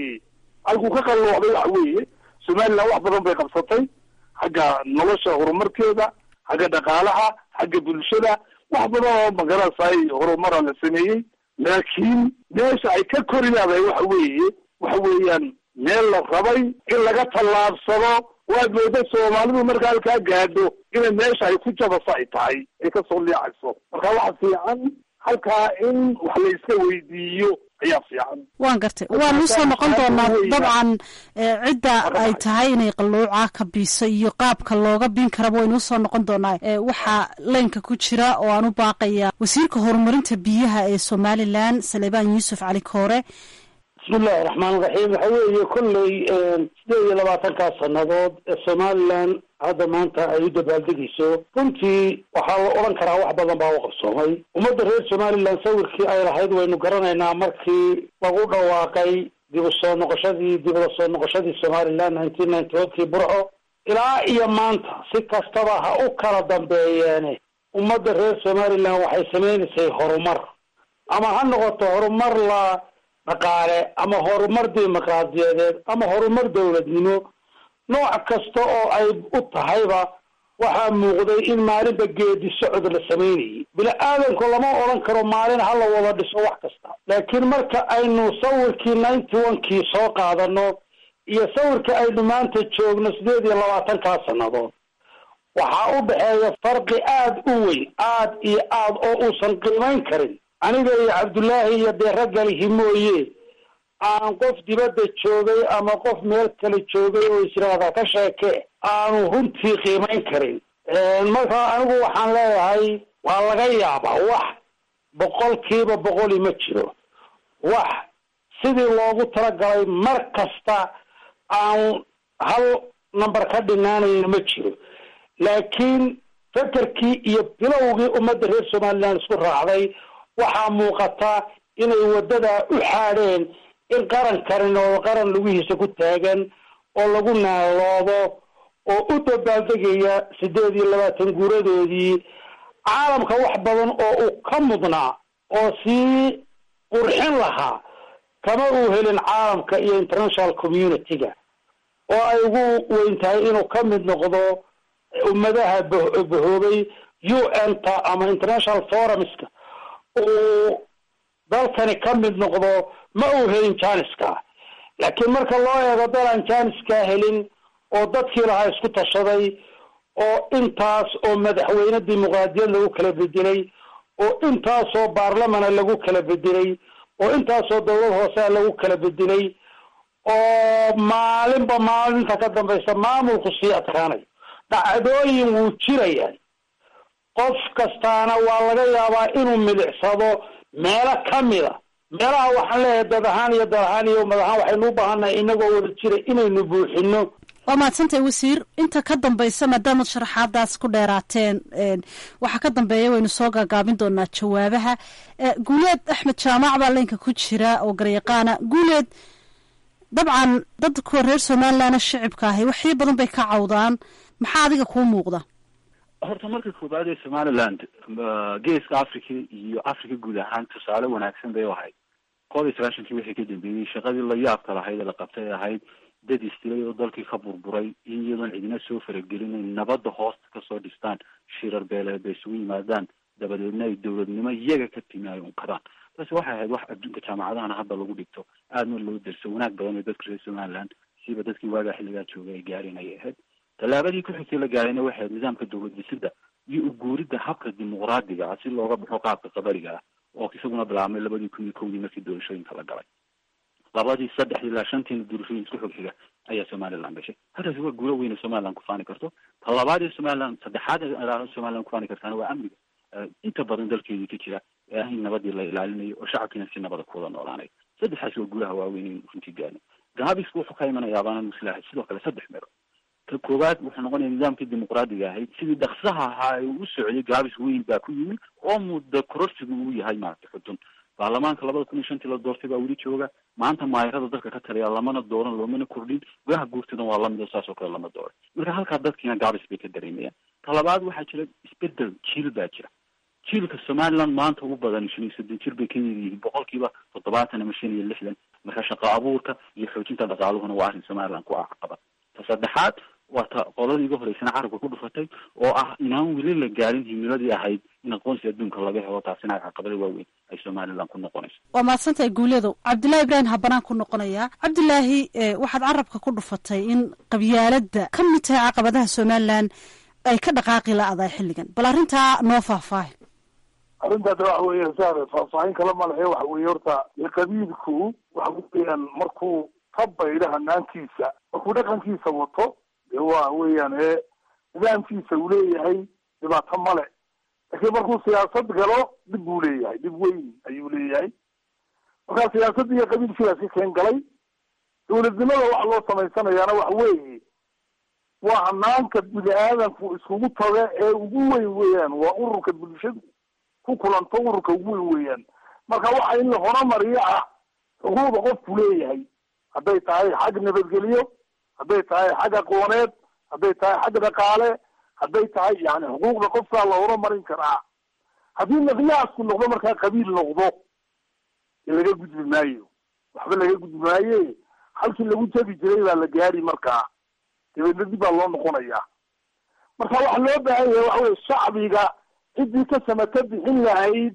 waxa weeye somalilan wax badan bay qabsatay xagga nolosha horumarkeeda, xagga dhaqaalaha, xagga bulshada, wax badan oo magarasay horumara la sameeyey. laakiin meesha ay ka koriyaabay waxa weeyaan meel la rabay in laga tallaabsado. waad mooda soomaalidu marka halkaa gaadho inay meesha ay ku jabasa ay tahay ay kasoo liicayso. marka waxa fiican halkaa in wax la iska weydiiyo ayaa fiican. waan gartay, waanu soo noqon doonaa dabcan cidda ay tahay inay qalluuca ka biiso iyo qaabka looga biin karaba waynu usoo noqon doonaa. waxaa leynka ku jira oo aan u baaqaya wasiirka horumarinta biyaha ee Somaliland Salebaan Yuusuf Cali Koore. bismillahi raxmaan raxiim. waxa weeye kolley 28 sannadood ee Somaliland hadda maanta ay u dabaaldegayso, runtii waxaa la odhan karaa wax badan baa u qabsoomay. ummadda reer Somaliland sawirkii ay lahayd waynu garanaynaa markii lagu dhawaaqay dib u soo noqoshadii Somaliland 1991kii Burco ilaa iyo maanta si kastaba ha u kala dambeeyeene ummadda reer Somaliland waxay sameynaysay horumar, ama ha noqoto horumar la dhaqaale ama horumar dimuqraadiyadeed ama horumar dowladnimo, nooc kasta oo ay u tahayba waxaa muuqday in maalinba geedi socod la sameynayay. bini-aadanku lama odhan karo maalin ha la wada dhiso wax kasta, laakiin marka aynu sawirkii 91kii soo qaadano iyo sawirka aynu maanta joogno 28 sannadood, waxaa u dhexeeya farqi aad u weyn, aad iyo aad oo uusan qiimayn karin. aniga iyo Cabdullaahi iyo dee raggali mooye aan qof dibadda joogay ama qof meel kale joogay oo israada ka sheeke aanu runtii qiimayn karin. marka anigu waxaan leeyahay waa laga yaabaa wax 100% ma jiro, wax sidii loogu talagalay mar kasta aan hal number ka dhinaanayn ma jiro, laakiin fakarkii iyo bilowgii ummadda reer Somaliland isku raacday waxaa muuqata inay wadada u xaadeen in qaran oo qaran lugihiisa ku taagan oo lagu naaloodo oo u dabaaldegaya 28 guuradoodii caalamka wax badan oo uu ka mudnaa oo sii qurxin lahaa kama uu helin caalamka iyo international community-ga oo ay ugu weyn tahay inuu ka mid noqdo ummadaha bahoobay UN-ta ama international forumska oo dalkani ka mid noqdo ma uu helin jaaniska. laakiin marka loo eego dalan jaaniska helin oo dadkii lahaa isku tashaday oo intaas oo madaxweyne dimuqraadiyad lagu kala bedelay oo intaas oo baarlamaan lagu kala bedelay oo intaas oo dowlad hoose lagu kala bedelay oo maalinba maalinta ka dambaysa maamulku sii adkaanay, dhacdooyin wuu jirayaan. qof kastaana waa laga yaabaa inuu milicsado meelo kamida meelaha. waxaan leeyahay dad ahaan iyo dal ahaan iyo ummad ahaan waxaynu u baahannahay inagoo wada jira inaynu buuxino. waa mahadsantahay wasiir. inta ka dambaysa maadaama sharaxaadaas ku dheeraateen waxa ka dambeeya waynu soo gaagaabin doonaa jawaabaha. guuleed Axmed Jaamac baa leenka ku jira oo garyaqaana. guuleed, dabcan dadka reer Somaliland shacabka ahi waxii badan bay ka cawdaan, maxaa adiga kuu muuqda? horta marka koobaad ee Somaliland geeska Afrika iyo Afrika guud ahaan tusaale wanaagsan bay u ahayd. 1990kii wixii ka dambeeyay shaqadii la yaabka lahayd la qabtay ahayd dad istilay oo dalkii ka burburay iyadoon cidina soo faragelin nabadda hoosta ka soo dhistaan, shirar beeleed bay isugu yimaadaan, dabadeedna ay dowladnimo iyaga ka timaayeen qadaan. taasi waxay ahayd wax adduunka jaamacadaha hadda lagu dhigto aadna loo darso wanaag badan ee dadka reer Somaliland siiba dadkii waaga xilligaa joogay ay gaareen ay ahayd. tallaabadii ku xigtay la gaarayna waxay nidaamka dowlad dhisidda iyo u guuridda habka dimuqraadiga ah si looga baxo qaabka qabariga ah oo isaguna bilaabmay 2001 markii doorashooyinka la galay. 2003 ilaa 5 doorashooyin isku xigxiga ayaa Somaliland gashay. halkaasi waa guulo weyn oo Somaliland ku faani karto. talabaad ee Somaliland saddexaad ee Somaliland ku faani kartana waa amniga inta badan dalkeedii ka jira ee in nabadii la ilaalinayo oo shacabkiina si nabad ku wada noolaanay. saddexaas waa guulaha waaweyn ee runtii gaarnay. gaabisku wuxuu ka imanayaa baanan muslaahay sidoo kale 3 meelo. ka koowaad wuxuu noqonayaa nidaamkii dimuqraadiga ahayd sidii dhaqsaha ahaa ee uu socday gaabis weyn baa ku yimid oo muddo kororsigu uu yahay maanta xudun. baarlamaanka 2005 la doortay baa weli jooga. maanta maayirada dalka ka taliya lamana dooran loomana kordhin, gudaha guurtida waa lamid saas oo kale lama dooran. marka halkaa dadkiina gaabis bay ka dareemayaan. talabaad waxaa jira isbedel jiil baa jira. jiilka Somaliland maanta ugu badan 30 jir bay ka yihiin 70% ama 60. marka shaqo abuurka iyo xoojinta dhaqaaluhuna waa arrin Somaliland ku caqabad. saddexaad waa qoladii ugu horeysana carabka ku dhufatay oo ah inaan weli la gaarin himiladii ahayd in aqoonsi adduunka laga helo, taasina caqabado waaweyn ay Somaliland ku noqonayso. waa mahadsantahay guuleedo. Cabdullaahi Ibrahim Habbanaan ku noqonaya. Cabdullaahi, waxaad carabka ku dhufatay in qabyaaladda ka mid tahay caqabadaha Somaliland ay ka dhaqaaqi la'dahay xilligan, bal arrintaa noo faahfaahin. arrintaada waxa weeye saare faahfaahin kala malaxee waxa weeye horta qabiilku waxa weeyaan markuu ka baydo hanaankiisa markuu dhaqankiisa wato dee waa weeyaan nidaamkiisa uu leeyahay dhibaato male laakiin markuu siyaasad galo dhib buu leeyahay dhib weyn ayuu leeyahay markaa siyaasadda iyo qabiilkiidaas ka keen galay dowladnimada waxa loo samaysanayaana waxa weeye waa hanaanka bini aadamku iskugu taga ee ugu weyn weeyaan waa ururka bulshadu ku kulanto ururka ugu weyn weeyaan marka waxa in la horumariyo ah xuquuqda qofku leeyahay hadday tahay xag nabadgelyo hadday tahay xag aqooneed hadday tahay xag dhaqaale hadday tahay yani xuquuqda qofkaa la horumarin karaa haddii miqyaasku noqdo markaa qabiil noqdo laga gudbi maayo waxba laga gudbi maaye halkii lagu jabi jiray baa la gaari markaa dabeedna dib baa loo noqonayaa marka waxa loo baahan yahay waxa weye shacbiga ciddii ka samata bixin lahayd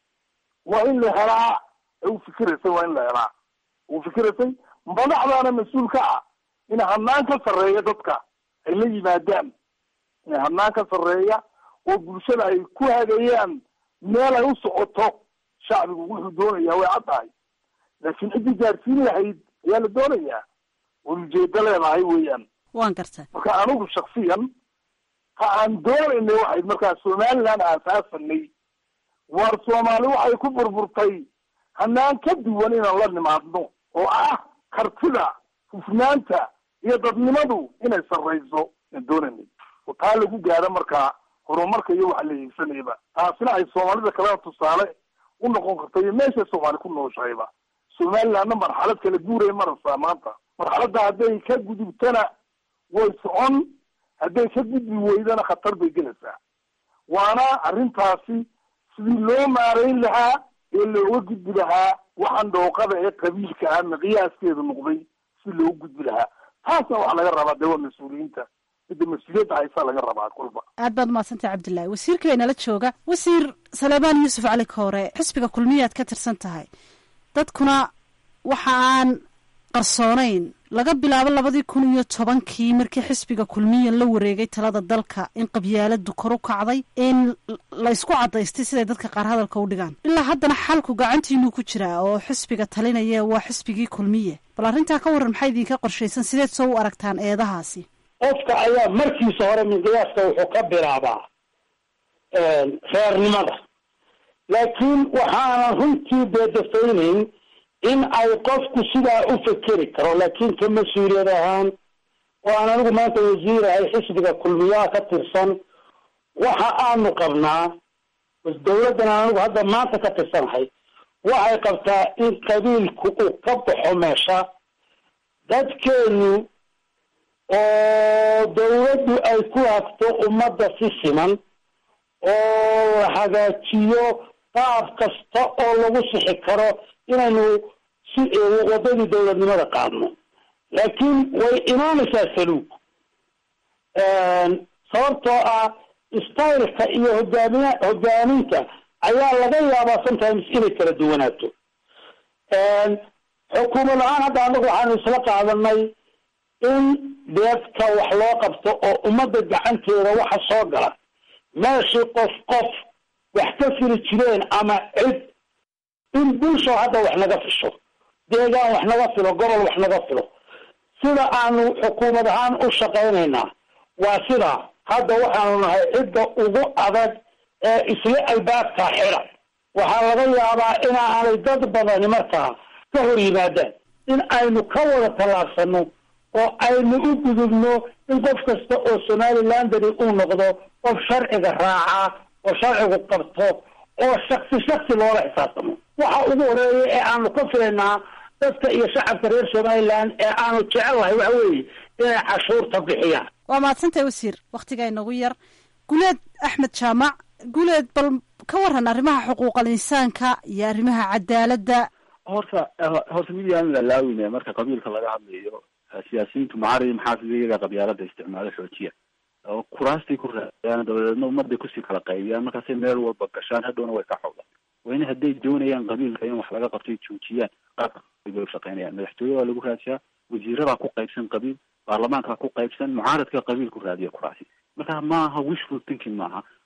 waa in la helaa u fikiraysay waa in la helaa u fikiraysay madaxdaana mas-uul ka ah in hanaan ka sarreeya dadka ay la yimaadaan in hanaan ka sarreeya oo bulshada ay ku hagayaan meel ay u socoto shacbigu wuxuu doonayaa way caddahay laakiin ciddii gaarsiin lahayd ayaa la doonayaa oo ujeedo leedahay weeyaan waan gartaa marka anigu shaksiyan ha aan doonaynay waxayd markaa somaliland aasaasanay waar soomaali waxay ku burburtay hanaan ka duwan inaan la nimaadno oo ah kartida hufnaanta iyo dadnimadu inay sarrayso aan doonaynay oo taa lagu gaaro markaa horumarka iyo waxa la hiigsanayba taasina ay soomaalida kalena tusaale u noqon karta iyo meeshay soomaali ku nooshahayba somalilandna marxalad kala guuraya marasa maanta marxaladda hadday ka gudubtana way socon hadday ka gudbi weydana khatar bay gelaysaa waana arrintaasi sidii loo maarayn lahaa ee looga gudbi lahaa waxaan dhooqada ee qabiilka ah miqyaaskeedu noqday si loogu gudbi lahaa taasna waxaa laga rabaa dee waa mas-uuliyiinta midda mas-uuliyadda haysaa laga rabaa kulba aad baad umaadsantahay cabdullaahi wasiirka inala jooga wasiir saleebaan yuusuf cali koore xisbiga kulmiyaad ka tirsan tahay dadkuna waxa aan qarsoonayn laga bilaabo 2010 markii xisbiga kulmiya la wareegay talada dalka in qabyaaladu kor u kacday in la isku cadaystay siday dadka qaar hadalka u dhigaan ilaa haddana xalku gacantiinu ku jiraa oo xisbiga talinaya waa xisbigii kulmiye bal arrintaa ka waran maxay idinka qorshaysan sideed soo u aragtaan eedahaasi qofka ayaa markiisa hore miqyaaska wuxuu ka bilaabaa reernimada laakiin waxaanan runtii beedafaynayn in ay qofku sidaa u fekeri karo laakiin ka mas-uuliyad ahaan oo aan anigu maanta wasiirahay xisbiga kulmiyaha ka tirsan waxa aanu qabnaa dawladdan aan anigu hadda maanta ka tirsanahay waxay qabtaa in qabiilku uu ka baxo meesha dadkeenu oo dawladdu ay ku hagto ummadda si siman oo la hagaajiyo qaab kasta oo lagu sixi karo inaynu si wadadii dawladnimada qaadno laakiin way imaanaysaa saluug sababtoo ah styleka iyo hogaaminta ayaa laga yaabaa sometimes inay kala duwanaato xukuumad ahaan hadda anagu waxaanu isla qaadanay in deedka wax loo qabto oo ummadda gacanteeda waxa soo gala meeshii qof wax ka fili jireen ama cid in bulsho hadda wax naga fisho deegaan wax naga filo gobol wax naga filo sida aanu xukuumad ahaan u shaqaynaynaa waa sidaa hadda waxaanu nahay cidda ugu adag ee isla albaabkaa xidha waxaa laga yaabaa inaanay dad badani markaa ka hor yimaadaan in aynu ka wada tallaabsano oo aynu u gudubno in qof kasta oo somalilandani uu noqdo qof sharciga raaca oo sharcigu qabto oo shaksi loola xisaabtamo waxa ugu horeeya ee aanu ka filaynaa dadka iyo shacabka reer somaliland ee aanu jecellahay waxa weeye inay cashuurta bixiyaan waa mahadsantahay wasiir waktigaa inagu yar guleed axmed jaamac guleed bal ka waran arrimaha xuquuqal insaanka iyo arrimaha cadaaladda horta mid aan lalaawine marka qabiilka laga hadlayo siyaasiyiintu macari maxaafid iyaga qabyaalada isticmaalo xoojiya oo kuraastay ku raadiyaan dabadeedna ummaday kusii kala qaybiyaan markaasay meel walba gashaan hadhowna way ka xowdaan wayna hadday doonayaan qabiilka in wax laga qabtay joojiyaan qaabka bay u shaqaynayaan madaxtooye waa lagu raadiyaa wasiiradaa ku qaybsan qabiil baarlamaankaa ku qaybsan mucaaradka qabiil ku raadiya kuraasi marka maaha wishful thinking maaha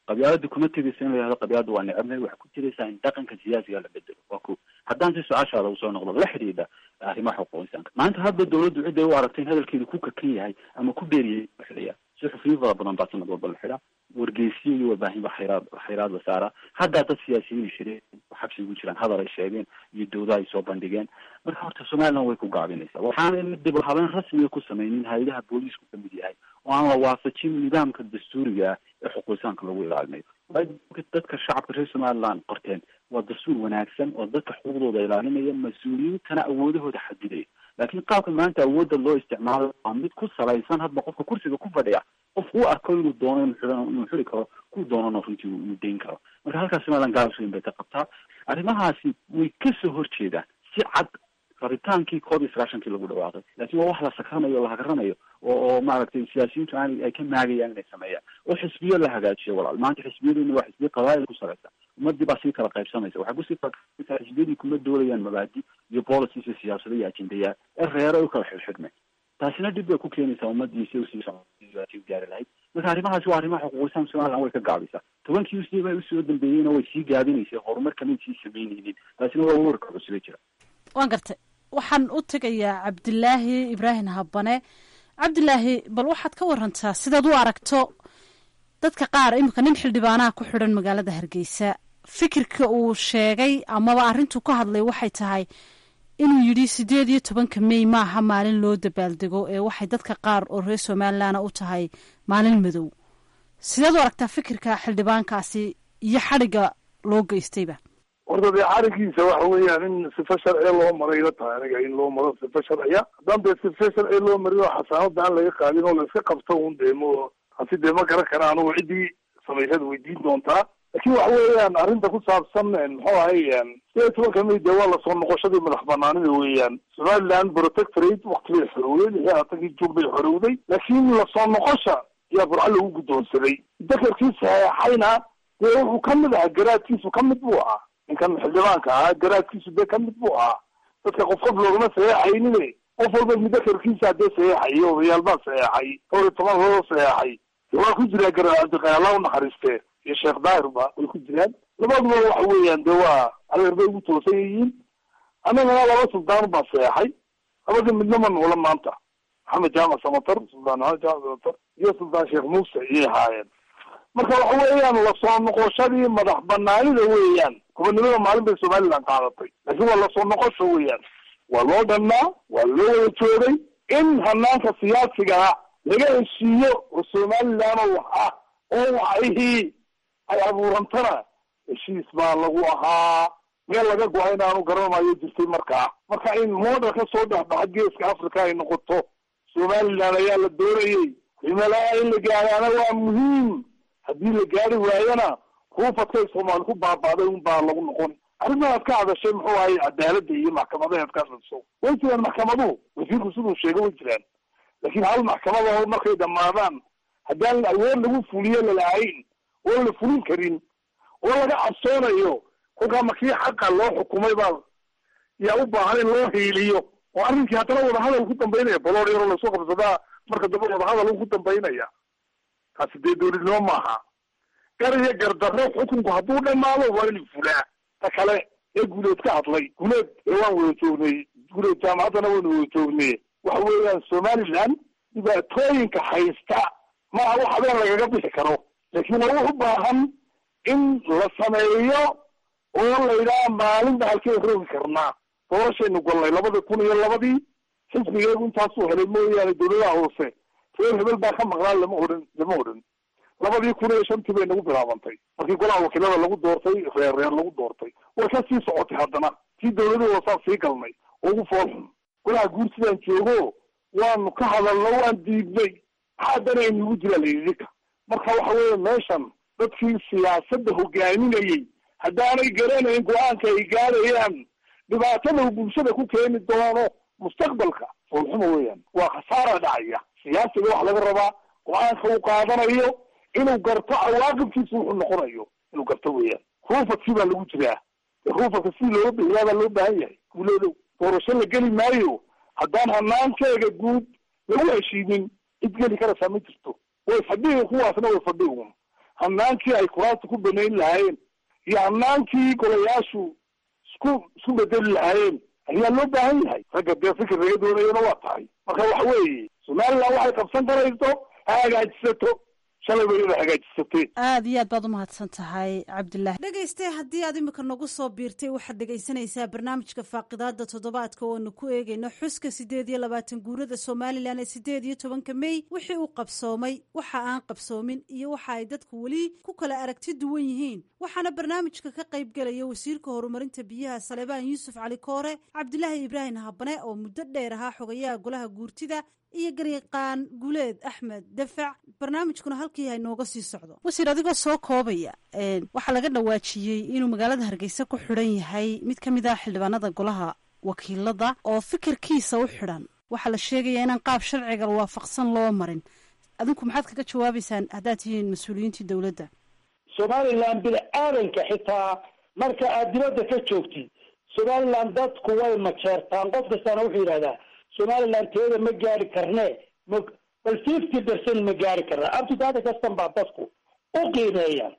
qabyaalada kuma tegaysa in la yihahdo qabyaalada waa necabnay, waxay ku jiraysaa in dhaqanka siyaasiga la bedelo. waa ko haddaan si su-aashaada usoo noqdo la xidhiidha arrimaha xuquuq insaanka, maanta hadda dawladdu ciday u aragtay in hadalkeeda ku kakan yahay ama ku beeriyay la xidhiya. si xufiyo fara badan baa sanad walba la xidhaa, wargeysiyo iyo warbaahin ba xayraad la saaraa. haddaa dad siyaasiyiin shireen xabsi ugu jiraan, hadal ay sheegeen iyo dawda ay soo bandhigeen. marka horta somaliland way ku gaabinaysaa. waxaana dib u habeyn rasmiga ku sameynin hay-adaha booliisku kamid yahay oo aan la waafajin nidaamka dastuuriga ah ee xuquuqinsaanka lagu ilaalinayo. dadka shacabka reer somaliland qorteen waa dastuur wanaagsan oo dadka xuquuqdooda ilaalinaya, mas-uuliyiintana awoodahooda xadidaya. laakiin qaabka maanta awoodda loo isticmaalo waa mid ku salaysan hadba qofka kursiga ku fadhiya, qofku u arko inuu doono inuu xuli karo, ku doonana runtii uu dayn karo. marka halkaas somaliland gaabis weyn bay ka qabtaa. arrimahaasi way kasoo horjeedaan si cad rabitaankii 1990 lagu dhawaaqay, laakiin waa wax la sakranayo, la hagaranayo oo maaragtay siyaasiyiintu ay ka maagayaan inay sameeyaan. oo xisbiyo la hagaajiyo walaal. maanta xisbiyaduna waa xisbiyo qabaa'il ku salaysan, ummadii baa sii kala qaybsamaysa. waxay kusii qaybsamaysaa xisbiyadii kuma doolayaan mabaadi iyo policies iyo siyaasado iyo ajendayaal ee reero u kala xidhxidhmay. taasina dhib bay ku keenaysaa ummadii si usii socodsiisu gaari lahayd. marka arrimahaasi waa arrimaha xuquuqinsaanka somaliland way ka gaabisaa. 10kii usoo dambeeyeyna way sii gaabinaysay, horumar kamay sii samaynaynin. taasina waa warka cusubay jira. waan gartay. waxaan u tegayaa cabdilaahi ibraahim habane. cabdilaahi, bal waxaad ka warantaa sidaad u aragto dadka qaar imika nin xildhibaanaha ku xidhan magaalada Hargeysa, fikirka uu sheegay amaba arrintuu ka hadlay waxay tahay inuu yidhi 18 May maaha maalin loo dabaaldego ee waxay dadka qaar oo reer Somaliland u tahay maalin madow. sidaad u aragtaa fikirka xildhibaankaasi iyo xadhiga loo geystayba? horta dee xarigiisa waxa weeyaan in sifa sharciya loo maray ila tahay aniga in loo maro sifa sharciya. haddaan dee sifa sharciya loo mariyo xasaanada aan laga qaadin oo la iska qabto un deemo hasi dee ma garan kara anugu ciddii samaysada weydiin doontaa. laakiin waxa weeyaan arrinta ku saabsan muxuu ahay 18 May dee waa lasoo noqoshadii madax banaanida weeyaan. somaliland protectorate waqti bay xorowday, 16 Juun bay xorowday. laakiin lasoo noqosha yaa burco lagu guddoonsaday. dakarkii saxeexayna dee wuxuu kamid ahaa, garaadkiisu kamid buu ahaa. ninkan xildhibaanka ahaa garaadkiisu dee kamid buu ahaa. dadka qof loogama saxeexaynine qof walba mudakarkiisa hadee saxeexay, odayaal baa saxeexay, 12 loo saxeexay. waa ku jiraa garaadka Allah u naxariiste iyo sheekh daahirba way ku jiraan. labaduba waxa weeyaan dee waa adeer bay ugu toosan yihiin. annagana laba suldaan baa saxeexay, labada midna ma noola maanta. maxamed jaamac samatar, suldaan maxamed jaamac samatar iyo suldaan sheekh muuse iyay haayeen. marka waxa weeyaan lasoo noqoshadii madax banaanida weeyaan. gobonimada maalin bay somaliland qaadatay, laakiin waa lasoo noqosho weeyaan. waa loo dhannaa, waa loo wada joogay in hanaanka siyaasiga laga heshiiyo oo somaliland oo wax ah oo waxihii ay abuurantana heshiis baa lagu ahaa. meel laga go-a inaanu garanmayo jirtay markaa. marka in model ka soo dhexbaxa geeska africa ay noqoto somaliland ayaa la doonayay. himalaha in la gaaraana waa muhiim. haddii la gaari waayana ruufadkay soomaali ku baabaaday un baa lagu noqon. arrimahaad ka hadashay muxuu ahay cadaaladda iyo maxkamadahaad ka hadasho way jiraan maxkamaduhu, wasiirku siduu sheegay way jiraan. laakiin hal maxkamada markay dhamaadaan haddaan awood lagu fuliyo lalahayn oo la fulin karin oo laga cabsoonayo, kolkaa markii xaqa loo xukumay baa yaa u baahan in loo hiiliyo oo arrinkii haddana wadahadal ku dambaynaya. baloor yaroo lasoo qabsadaa marka dambe wadahadal ku dambaynaya. taasi dee dowladnimo maaha. gar iyo gardarro xukunku hadduu dhamaado waa in fulaa. ta kale ee guuleed ka hadlay, guuleed waan wada joognay, guuleed jaamacaddana waynu wada joognay. waxa weeyaan somaliland dhibaatooyinka haysta maaha wax habeen lagaga bixi karo, laakiin waa u baahan in la sameeyo oo la yidhaha maalinba halkeen roogi karnaa. doorashaynu gollay 2002 xisbigeegu intaasuu helay mooyaane dowladaha hoose reer hebel baa ka maqnaan lama odhan 2005 bay nagu bilaabantay markii golaha wakiilada lagu doortay, reer lagu doortay. way ka sii socotay haddana tii dowladii hoosaan sii galnay oo ugu foolxun. golaha guur sidaan joogo waanu ka hadalno, waan diidnay. haddana inugu jira layidika. marka waxa weeye meeshan dadkii siyaasadda hogaaminayay haddaanay garanayn go-aanka ay gaarayaan dhibaatada uu bulshada ku keeni doono mustaqbalka, foolxuma weeyaan. waa khasaara dhacaya. siyaasiga wax laga rabaa go-aanka uu qaadanayo inuu garto cawaaqibkiisa wuxuu noqonayo inuu garto weeyaan. ruufadkii baa lagu jiraa. ruufadka si looga bixiyaa baa loo baahan yahay. guuleedow doorasho la geli maayo haddaan hanaankeega guud lagu heshiinin. cid geli karaysaa ma jirto. way fadhiga kuwaasna way fadhigun. hanaankii ay kuraasta ku banayn lahaayeen iyo hanaankii golayaashu isku bedeli lahaayeen ayaa loo baahan yahay. ragga dee fikir laga doonayana waa tahay. marka waxa weeye somaliland waxay qabsan karayso ha hagaajisato, shalay bay ina hagaajisatee. aad iyo aad baad umahadsan tahay cabdilaahi. dhegayste haddii aad imika nagu soo biirtay waxaad dhegaysanaysaa barnaamijka faaqidaada toddobaadka ooanu ku eegayno xuska 28 guurada somalilan ee 18 May, wixii uu qabsoomay, waxa aan qabsoomin iyo waxa ay dadku weli ku kala aragti duwan yihiin. waxaana barnaamijka ka qayb galaya wasiirka horumarinta biyaha Salebaan Yuusuf Cali Koore, Cabdilaahi Ibraahim Habane oo muddo dheer ahaa xogayaha golaha guurtida, iyo gariiqaan Guuleed Axmed Dafac. barnaamijkuna halkii ay nooga sii socdo. wasiir, adigoo soo koobaya, waxaa laga dhawaajiyey inuu magaalada Hargeysa ku xidhan yahay mid ka mid ah xildhibaanada golaha wakiilada oo fikirkiisa u xidhan. waxaa la sheegayaa inaan qaab sharciga waafaqsan loo marin. adinku maxaad kaga jawaabaysaan haddaad tihiin mas-uuliyiintii dowladda? somaliland bini-aadanka xitaa marka aad dibadda ka joogtid, somaliland dadku way majeertaan. qof kastaana wuxuu yidhahdaa somaliland teeda ma gaari karne, bal 50% ma gaari karna. abtidaada kastan baa dadku u qiimeeyaan.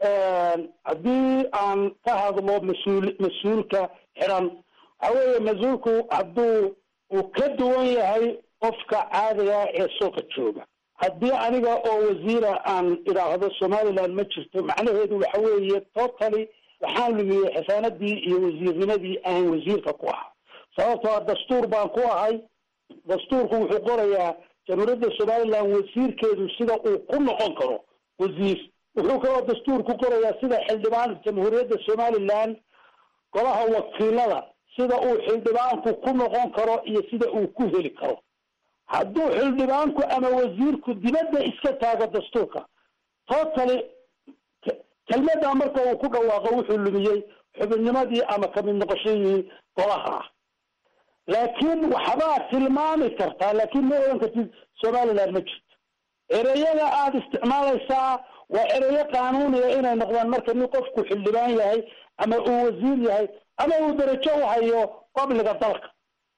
haddii aan ka hadlo mas-uulka xiran, waxa weeye mas-uulku hadduu uu ka duwan yahay qofka caadiga ee suuqa jooga. haddii aniga oo wasiira aan idhaahdo somaliland ma jirto, macnaheedu waxa weeye totally waxaan lumiyey xasaanadii iyo wasiirnimadii aan wasiirka ku ahaa. sababtoo dastuur baan ku ahay. dastuurku wuxuu qorayaa jamhuuriyadda somaliland wasiirkeedu sida uu ku noqon karo wasiir. wuxuu kaloo dastuurku qorayaa sida xildhibaan jamhuuriyadda somaliland golaha wakiilada sida uu xildhibaanku ku noqon karo iyo sida uu ku heli karo. hadduu xildhibaanku ama wasiirku dibadda iska taago dastuurka, totally kelmaddaa marka uu ku dhawaaqo wuxuu lumiyey xubinnimadii ama kamid noqoshadii golaha. laakiin waxbaa tilmaami kartaa, laakiin ma oran kartid somaliland ma jirto. ereyada aada isticmaalaysaa waa ereyo qaanuuniya inay noqdaan marka nin qofku xildhibaan yahay ama uu wasiir yahay ama uu darajo u hayo qabliga dalka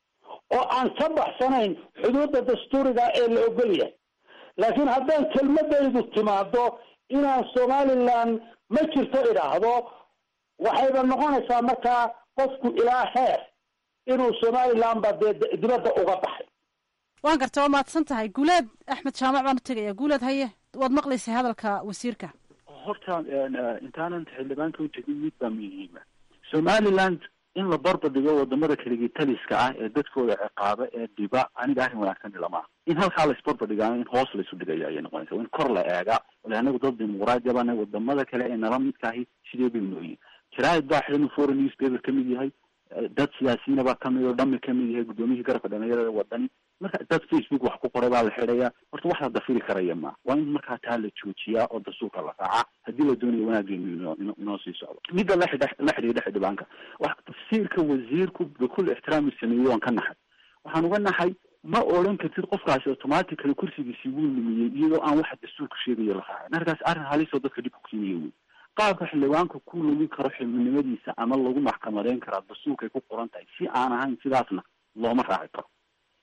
oo aan ka baxsanayn xuduudda dastuuriga ee la ogol yahay. laakiin haddaan kelmadaydu timaado inaan somaliland ma jirto idhaahdo, waxayba noqonaysaa markaa qofku ilaa heer inuu somaliland ba dee dibadda uga baxay. waan garta, waa mahadsan tahay. Guuleed Axmed Jaamac baan u tegaya. Guuleed, haye, waad maqlaysay hadalka wasiirka. horta intaanan xildhibaanka u tegin mid baa muhiima. somaliland in la barbardhigo wadamada kaligii taliska ah ee dadkooda ciqaaba ee dhiba, aniga arrin wanaagsan ilama. in halkaa la isbarbardhigaa in hoos la isu dhigaya ayay noqonaysa. in kor la eegaa ole anagu dad dimuqraadi bana wadamada kale ee nala midkaahi sidee bay nooyiin. jaraa'id baa xidhan foreign newspaper kamid yahay, dad siyaasiyiina baa kamid oo dhami kamid yahay, guddoomiyihii garabka dhalinyarada wadani. marka dad facebook wax ku qoray baa la xidhayaa. horta wax la dafiri karaya ma waa in markaa taa la joojiyaa oo dastuurka la raacaa haddii la doonayo wanaageenu inoo sii socdo. midda la xidhiidha xildhibaanka, wax tafsiirka wasiirku bikul ixtiraami sameeyey waan ka naxay. waxaan uga naxay, ma odhan kartid qofkaasi automatically kursigiisii wuu lumiyey iyadoo aan waxa dastuurka sheegayo la raacay. markaas arrin halisoo dadka dhib ku keenaya wey. qaabka xildhibaanka ku lumin karo xubinimadiisa ama lagu maxkamadeyn karaa dastuurkay ku qoran tahay, si aan ahayn sidaasna looma raaci karo.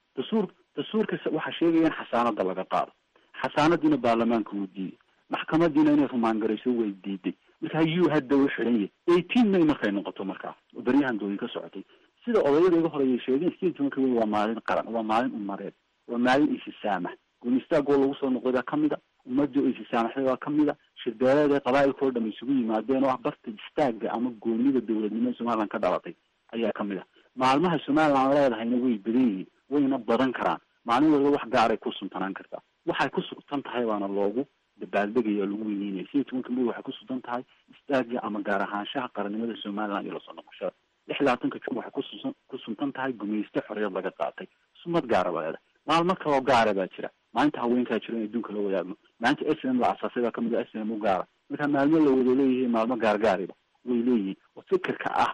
dastuurka waxaa sheegaya in xasaanada laga qaado. xasaanadiina baarlamaanka wuu diiday, maxkamadiina inay rumaangarayso way diiday. marka yuu hadda u xidhan yahay 18 May markay noqoto markaa baryahan dooyin ka socotay. sida odayada iga horeeyay sheegeen 18 May waa maalin qaran, waa maalin umareed, waa maalin isisaamax. gunistaagoo lagu soo noqday kamida, ummadda isisaamaxday waa kamida, shirbeeleeda qabaa'ilkoo dhan isugu yimaadeen oo ah barta istaaga ama goonida dowladnimada somaliland ka dhalatay ayaa kamid ah. maalmaha somaliland leedahayna way badan yihiin, wayna badan karaan. maalin walba wax gaaray ku suntanaan kartaa. waxay ku sugtan tahay baana loogu dabaaldegaya lagu weyneynaya. 18 May waxay ku sugtan tahay istaaga ama gaar ahaanshaha qarannimada somaliland iyo la soo noqoshada. 16 June waxay ku suntan tahay gumayste xorriyad laga qaatay. sumad gaara baa leedahay. maalmo kaloo gaara baa jira. maalinta haweenkaa jira in adduunka la wadaagno. maalinta SNM la asaasay baa kamid ah SNM u gaara. marka maalmo la wada leeyihiin, maalmo gaargaariba way leeyihiin. oo fikirka ah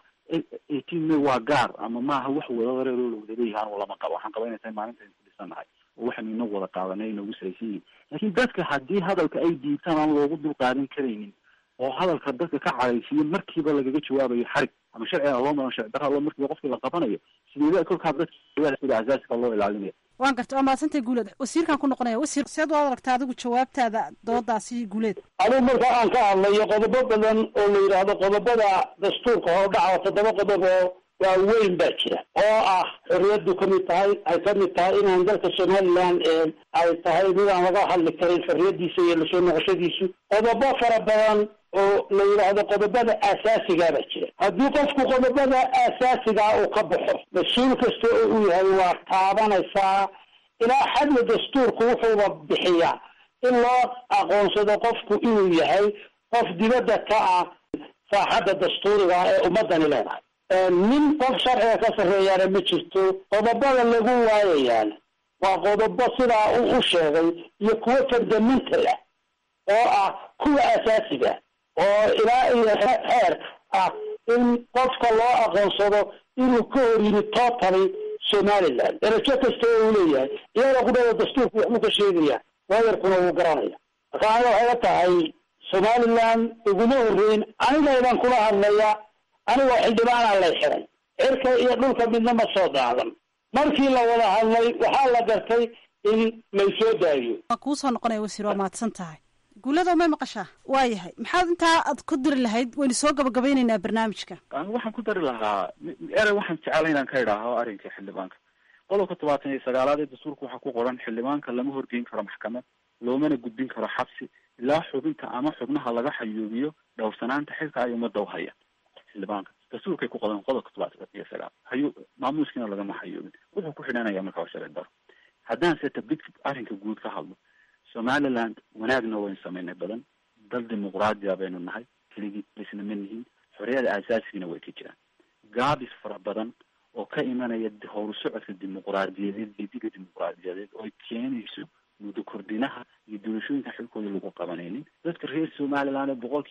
18 May waa gaar ama maaha wax wada wareeroo la wada leeyahay anu lama qabo. waxaan qabanaysaa maalinta ku dhisanahay oo waxaan inagu wada qaadanay inagu salaysan yihiin. laakiin dadka haddii hadalka ay diibtaan aan loogu dulqaadan karaynin oo hadalka dadka ka cadhaysiiyo markiiba lagaga jawaabayo xarig ama sharciga loo maran sharci darra loo markiiba qofkii la qabanayo, sideeda kolkaa dadka sida asaasiga loo ilaalinayo. waan garta waa mahadsantay guuleed wasiirkaan ku noqonaya wasiir seed waad aragtaa adigu jawaabtaada doodaasi guuleed anigu marka aan ka hadlayo qodobo badan oo la yidhaahdo qodobada dastuurka hordhaca 7 qodob oo waaweyn baa jira oo ah xorriyaddu kamid tahay ay kamid tahay inaan dalka somaliland ay tahay mid aan laga hadli karin xorriyadiisa iyo lasoo noqoshadiisu qodobo fara badan oo la yidhaahdo qodobada aasaasigaa baa jira haddii qofku qodobada aasaasigaa uu ka baxo mas-uul kasta oo uu yahay waa taabanaysaa ilaa xadla dastuurku wuxuuba bixiyaa in loo aqoonsado qofku inuu yahay qof dibadda ka ah saaxadda dastuuriga ee ummadani leedahay nin qof sharciga ka sarreeyaana ma jirto qodobada lagu waayayaan waa qodobo sidaa u sheegay iyo kuwo fundamental ah oo ah kuwa asaasiga oo ilaa iyo xeer ah in qofka loo aqoonsado inuu ka hor yimi totally somaliland darajo kasta oo uu leeyahay iyadoo kudhada dastuurku waxbuu ka sheegaya waayarkuna wuu garanaya marka aniga waxay la tahay somaliland iguma horreyn anigaydaan kula hadlaya anigoo xildhibaanaa lay xiray cirka iyo dhulka midna ma soo daadan markii la wada hadlay waxaa la gartay in laysoo daayo waa kuu soo noqonaya wasiir waa mahadsan tahay guulada may maqashaa waa yahay maxaad intaa aad ku diri lahayd waynu soo gabagabaynaynaa barnaamijka waxaan ku dari lahaa erey waxaan jeclay inaan ka idhaaho arrinka xildhibaanka qodobka 29 ee dastuurka waxaa ku qoran xildhibaanka lama horgeyn karo maxkamad loomana gudbin karo xabsi ilaa xubinta ama xubnaha laga xayuubiyo dhowrsanaanta xilka ay ummadda u haya xildhibaanka dastuurkay ku qodan qodobka 29 maamuuskiina lagama xayuubin wuxuu ku xidhanaya marka sharci daro haddaan se tabdid arrinka guud ka hadlo somaliland wanaagna waynu samaynay badan dal dimuqraadiya baynu nahay keligii isna ma nihin xorriyada aasaasigiina way ka jiraan gaabis fara badan oo ka imanaya howlu socodka dimuqraadiyadeed geediga dimuqraadiyadeed oo keenayso muddo kordhinaha iyo doorashooyinka xilkooda lagu qabanaynin dadka reer somaliland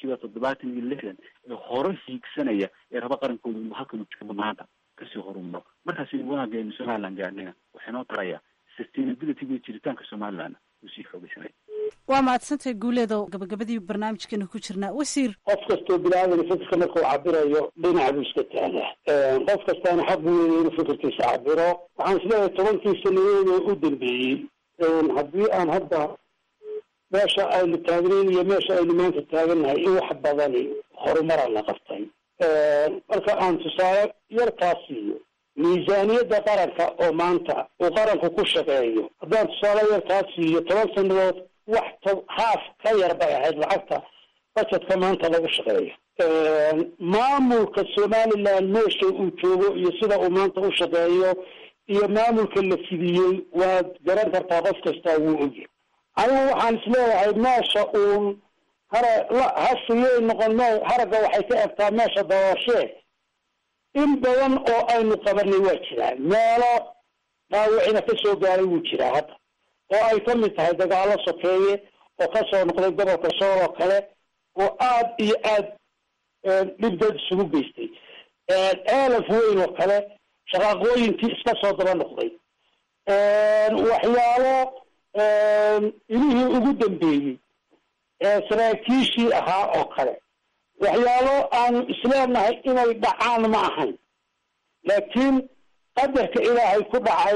76% ee hore hiigsanaya ee raba qarankooda inuu halkan joogo maanta kasii horumaro markaas wanaaggeenu somaliland gaadhina waxay noo tarayaa sustainability jiritaanka somaliland usii xoogaysanay waa mahadsantahay guuleedo gabagabadii barnaamijkeena ku jirnaa wasiir qof kastoo bilaadan fikirka markuu cabirayo dhinac buu iska taagaa qof kastaana xaq buu leeyahay inuu fikirkiisa cabiro waxaan isleeyahay 10 sanadood u dambeeyey haddii aan hadda meesha aynu taagnayn iyo meesha aynu maanta taagannahay in wax badani horumara la qabtay marka aan tusaale yarkaas siiyo miisaaniyadda qaranka oo maanta uu qaranku ku shaqeeyo haddaan tusaale yarkaas siiyo 10 sanadood wax haaf ka yar bay ahayd lacagta budgetka maanta lagu shaqeeyo maamulka somaliland meesha uu joogo iyo sida uu maanta u shaqeeyo iyo maamulka la fidiyey waad garan kartaa qof kastaa wuu ogyahay anigu waxaan isleeyahay meesha uun hasiyey noqon haragga waxay ka egtaa meesha dabooshe in badan oo aynu qabanay waa jiraan meelo dhaawacina ka soo gaaray wuu jiraa hadda oo ay ka mid tahay dagaalo sokeeye oo ka soo noqday gobolka sool oo kale oo aad iyo aad dhib dad isugu geystay eelaf weyn oo kale shaqaaqooyinkii iska soo daba noqday waxyaalo ilihii ugu dambeeyey saraakiishii ahaa oo kale waxyaalo aanu isleenahay inay dhacaan ma ahayn laakiin qadarka ilaahay ku dhacay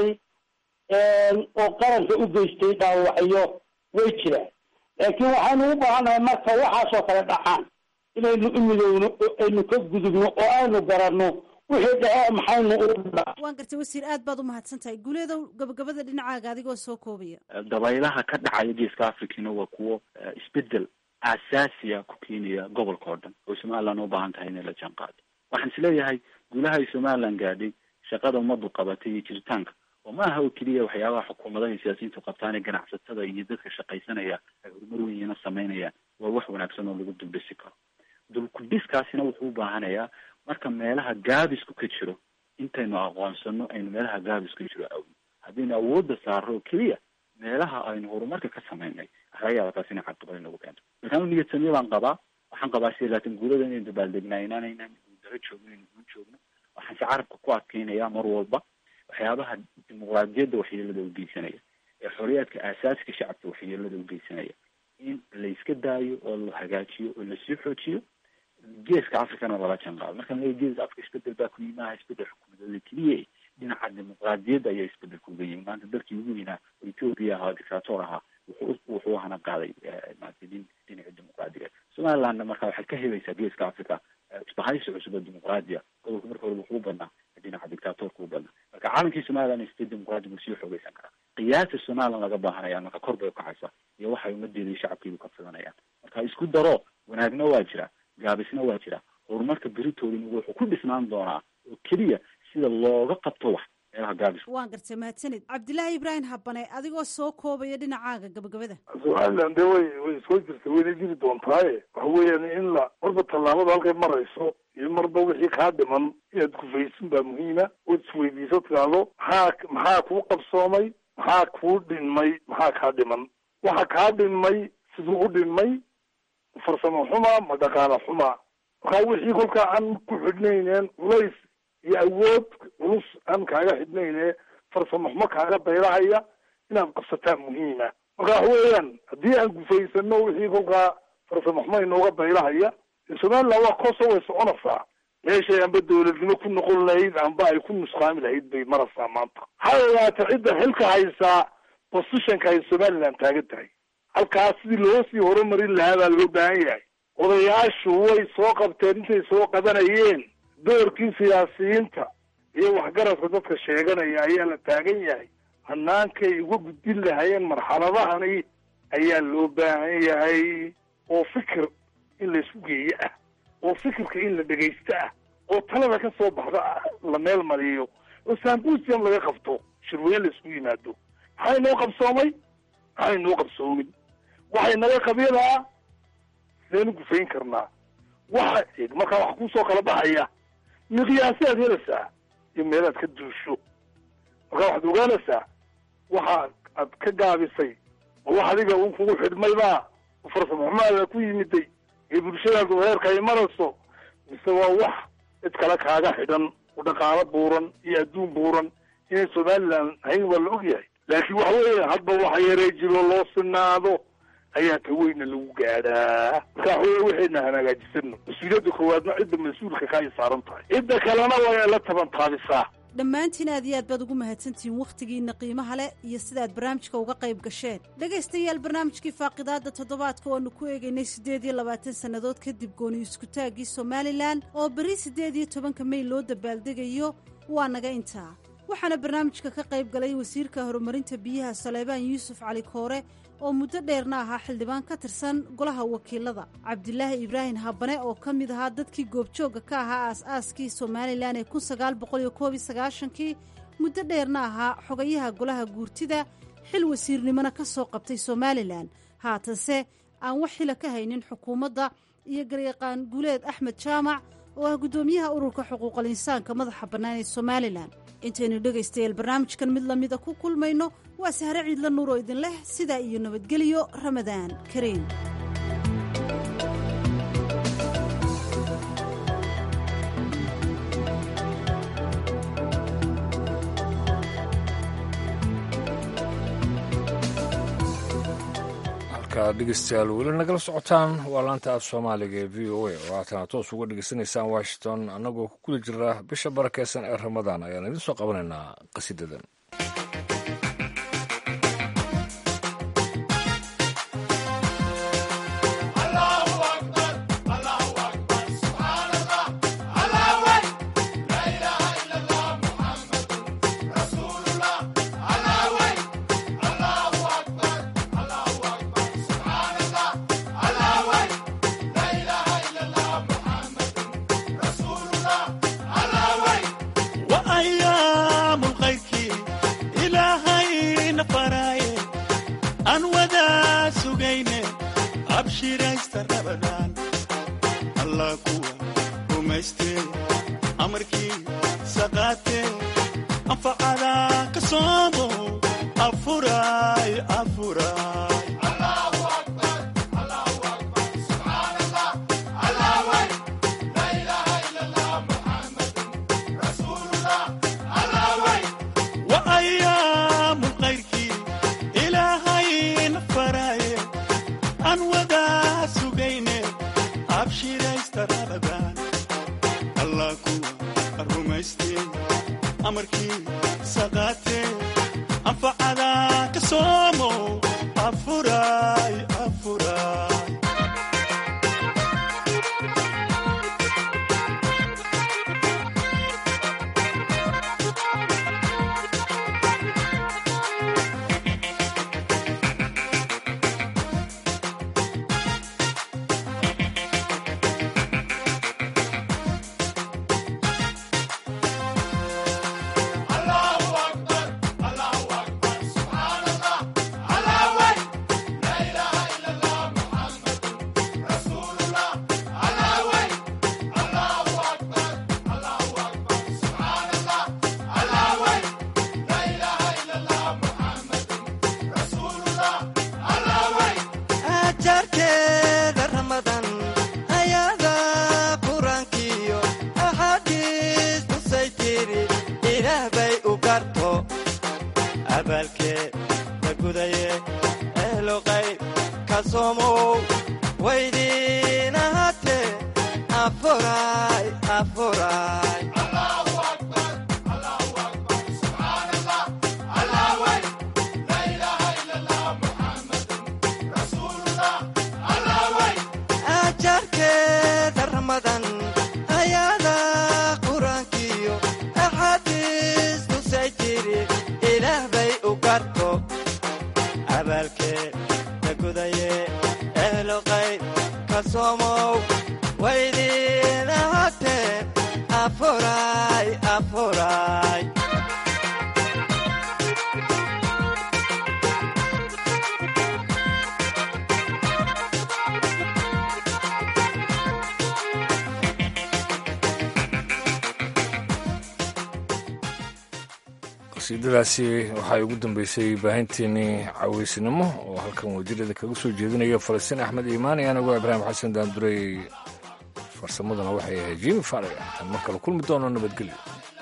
oo qaranka u geystay dhaawacyo way jiraan laakiin waxaanu u baahannahay marka waxaasoo kale dhacaan inaynu u midowno aynu ka gudubno oo aynu garanno wixii dhace maxaynu u waan gartay wasiir aad baad u mahadsan tahay guuleedow gabagabada dhinacaaga adigoo soo koobaya dabaylaha ka dhacaya geeska africana waa kuwo isbedel asaasiya ku keenaya gobolka oo dhan oo somaliland u baahan tahay inay la jaan qaado waxaan isleeyahay guulaha ay somaliland gaadhay shaqada ummaddu qabatay iyo jiritaanka oo ma aha oo keliya waxyaabaha xukuumadaha iyo siyaasiyiintu qabtaan ee ganacsatada iyo dadka shaqaysanaya ay horumar weynina samaynayaan waa wax wanaagsan oo lagu duldhisi karo dulkudhiskaasina wuxuu u baahanayaa marka meelaha gaabisku ka jiro intaynu aqoonsano aynu meelaha gaabisku ka jiro awno haddaynu awoodda saaro oo keliya meelaha aynu horumarka ka samaynay laga yaaba taas inay caqabad inagu keento markaan u niyad samiyo baan qabaa waxaan qabaa si laakiin guulada inaynu dabaaldegnaa inaanaynan daro joogno inaynu guul joogno waxaan si carabka ku adkeynaya mar walba waxyaabaha dimuqraadiyadda waxyeelada u geysanaya ee xorriyaadka aasaaska shacabka waxyeelada u geysanaya in la iska daayo oo la hagaajiyo oo lasii xoojiyo geeska africana lala jaan qaado markaan leeyahay geeska africa isbedel baa ku yimaha isbedel xukuumadooda keliya dhinaca dimuqraadiyadda ayaa isbedel kuga yimi maanta dalkii ugu weynaa oo ethiopia ahaa dictator ahaa wuxuu hana qaaday dhinaca dimuqraadiga. somalilandna marka waxay ka helaysaa geeska africa isbahaysi cusub oo dimuqraadiya gobolka marka hore wuxuu badnaa dhinaca dictatorka u badnaa marka caalamkii somaliland state dimuqraadi buu sii xoogeysan karaa. qiyaasta somaliland laga baahanayaan marka kor bay ukacaysaa iyo waxay umadeeda iyo shacabkeedu ka filanayaan. marka isku daro wanaagna waa jira gaabisna waa jira. horumarka beritoodina wuxuu ku dhisnaan doonaa oo keliya sida looga qabto wax meelaha gaabis. waan gartay mahadsanid. cabdilaahi ibraahim habane adigoo soo koobaya dhinacaaga gabagabada. somaliland dee way soo jirtay wayna jiri doontaaye waxa weeyaan in la marba tallaabada halkay marayso iyo marba wixii kaa dhiman inaad kufaysin baa muhiima ood isweydiiso tiraahdo maxaa kuu qabsoomay, maxaa kuu dhinmay, maxaa kaa dhiman. waxa kaa dhinmay siduu u dhinmay farsamo xuma ma dhaqaala xuma. markaa wixii kolkaa aan ku xidhnayneen culays iyo awood culus aan kaaga xidhnayne farsamo xumo kaaga dayrahaya inaad qabsataa muhiima. marka waxa weeyaan haddii aan gufaysano wixii kolkaa farsamo xumo inooga dayrahaya somaliland waa koso way soconaysaa meeshay amba dawladnimo ku noqon lahayd amba ay ku nusqaami lahayd bay maraysaa maanta. ha ogaata cidda xilka haysaa positionka ay somaliland taagan tahay halkaas sidii loo sii horumarin lahaa baa loo baahan yahay. odayaashu way soo qabteen intay soo qabanayeen doorkii siyaasiyiinta iyo waxgaradka dadka sheeganaya ayaa la taagan yahay. hanaankay uga gudbin lahayeen marxaladahani ayaa loo baahan yahay oo fikir in la isku geeyo ah oo fikirka in la dhegaysto ah oo talada ka soo baxda la meel mariyo oo sambusium laga qabto shirweyne la isku yimaado. maxay noo qabsoomay, maxay noo qabsoomin, waxay naga qabiilaa sidaynu gufayn karnaa. waxa markaa wax kusoo kala baxaya miqyaasiaad helaysaa iyo meelaad ka duusho. markaa waxaad ogaanaysaa waxa aad ka gaabisay oo wax adiga un kugu xidhmaybaa oo farsamo xumaada ku yimiday iyo bulshadaadu heerka ay marayso mise waa wax cid kale kaaga xidhan oo dhaqaalo buuran iyo adduun buuran inay somaliland hayn waa la ogyahay. laakiin waxa weeya hadba waxa yaree jiro loo sinaado ayaa ka weyna lagu gaadhaa. marka waxawey waxayna hagaajisano mas-uuliyadda koowaadna cidda mas-uulka ka ay saaran tahay, cidda kalena waa la tabantaabisaa. dhammaantiin aad iyo aad baad ugu mahadsantihiin wakhtigiina qiimaha leh iyo sidaad barnaamijka uga qayb gasheen. dhegaystayaal barnaamijkii faaqidaadda toddobaadka waanu ku eegaynay 28 sannadood kadib gooni iskutaaggii somalilan oo beri 18 May loo dabaaldegayo waa naga intaa. waxaana barnaamijka ka qayb galay wasiirka horumarinta biyaha Saleebaan Yuusuf Cali Koore oo muddo dheerna ahaa xildhibaan ka tirsan golaha wakiilada, cabdilaahi ibraahim habane oo ka mid ahaa dadkii goobjooga ka ahaa aas-aaskii somalilan ee 1991 muddo dheerna ahaa xogayaha golaha guurtida, xil wasiirnimona ka soo qabtay somalilan haatanse aan wax xila ka haynin xukuumadda, iyo garyaqaan guuleed axmed jaamac oo ah guddoomiyaha ururka xuquuqal insaanka madaxa bannaan ee somalilan. intaynu dhegaystayaal barnaamijkan mid lamida ku kulmayno waa sahre ciidla nuur oo idin leh sidaa iyo nabadgelyo ramadaan kariim. dhegeystayaal weli nagala socotaan waa laanta af soomaaliga ee v o a oo haatana toos uga dhegeysanaysaan washington annagoo ku guda jira bisha barakeysan ee ramadaan ayaan idin soo qabanaynaa qasidadan. amarkii saqaate anfacada ka soomo afuray qasiidadaasi waxay ugu dambeysay baahinteennii caweysinimo oo halkan wasiirada kaga soo jeedinaya falastiin axmed iimaan iyo anigu ibraahim xasan daanduray farsamaduna waxay ahayd jimi faray aan mar kale kulmi doono nabadgelyo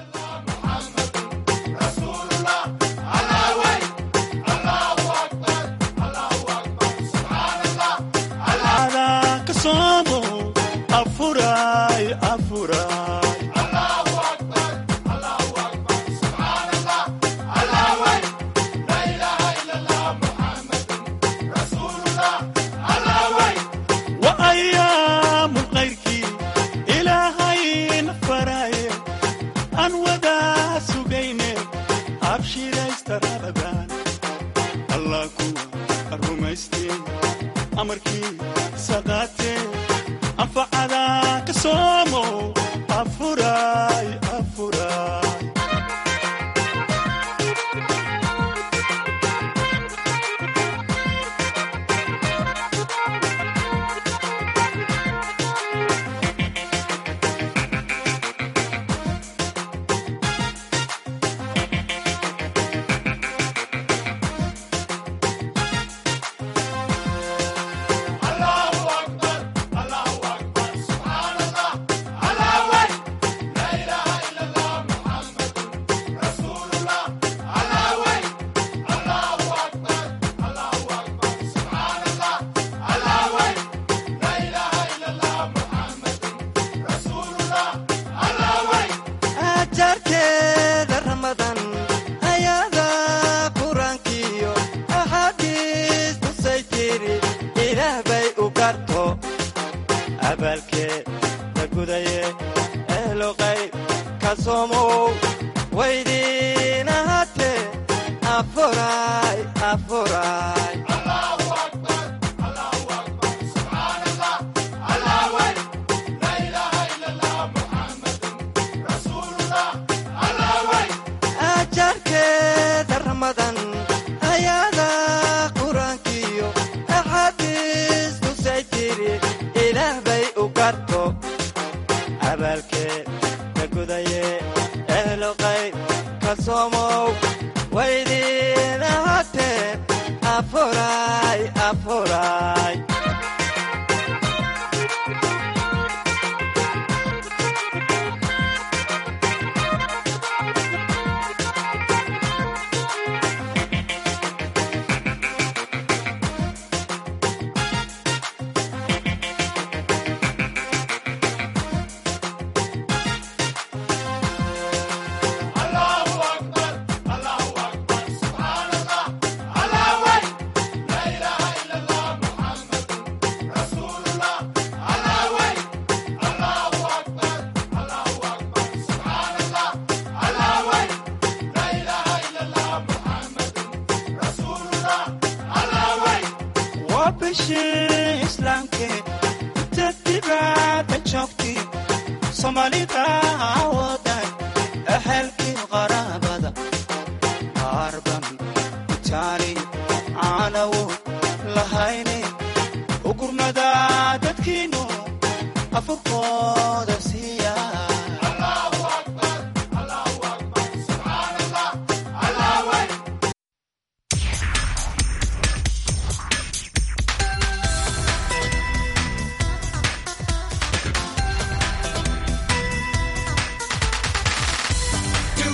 amarkii saqaate anfacada ka soomo afuray Allah bishii islaamkee inta dibadda joogtay soomaalida awoodan ahalkii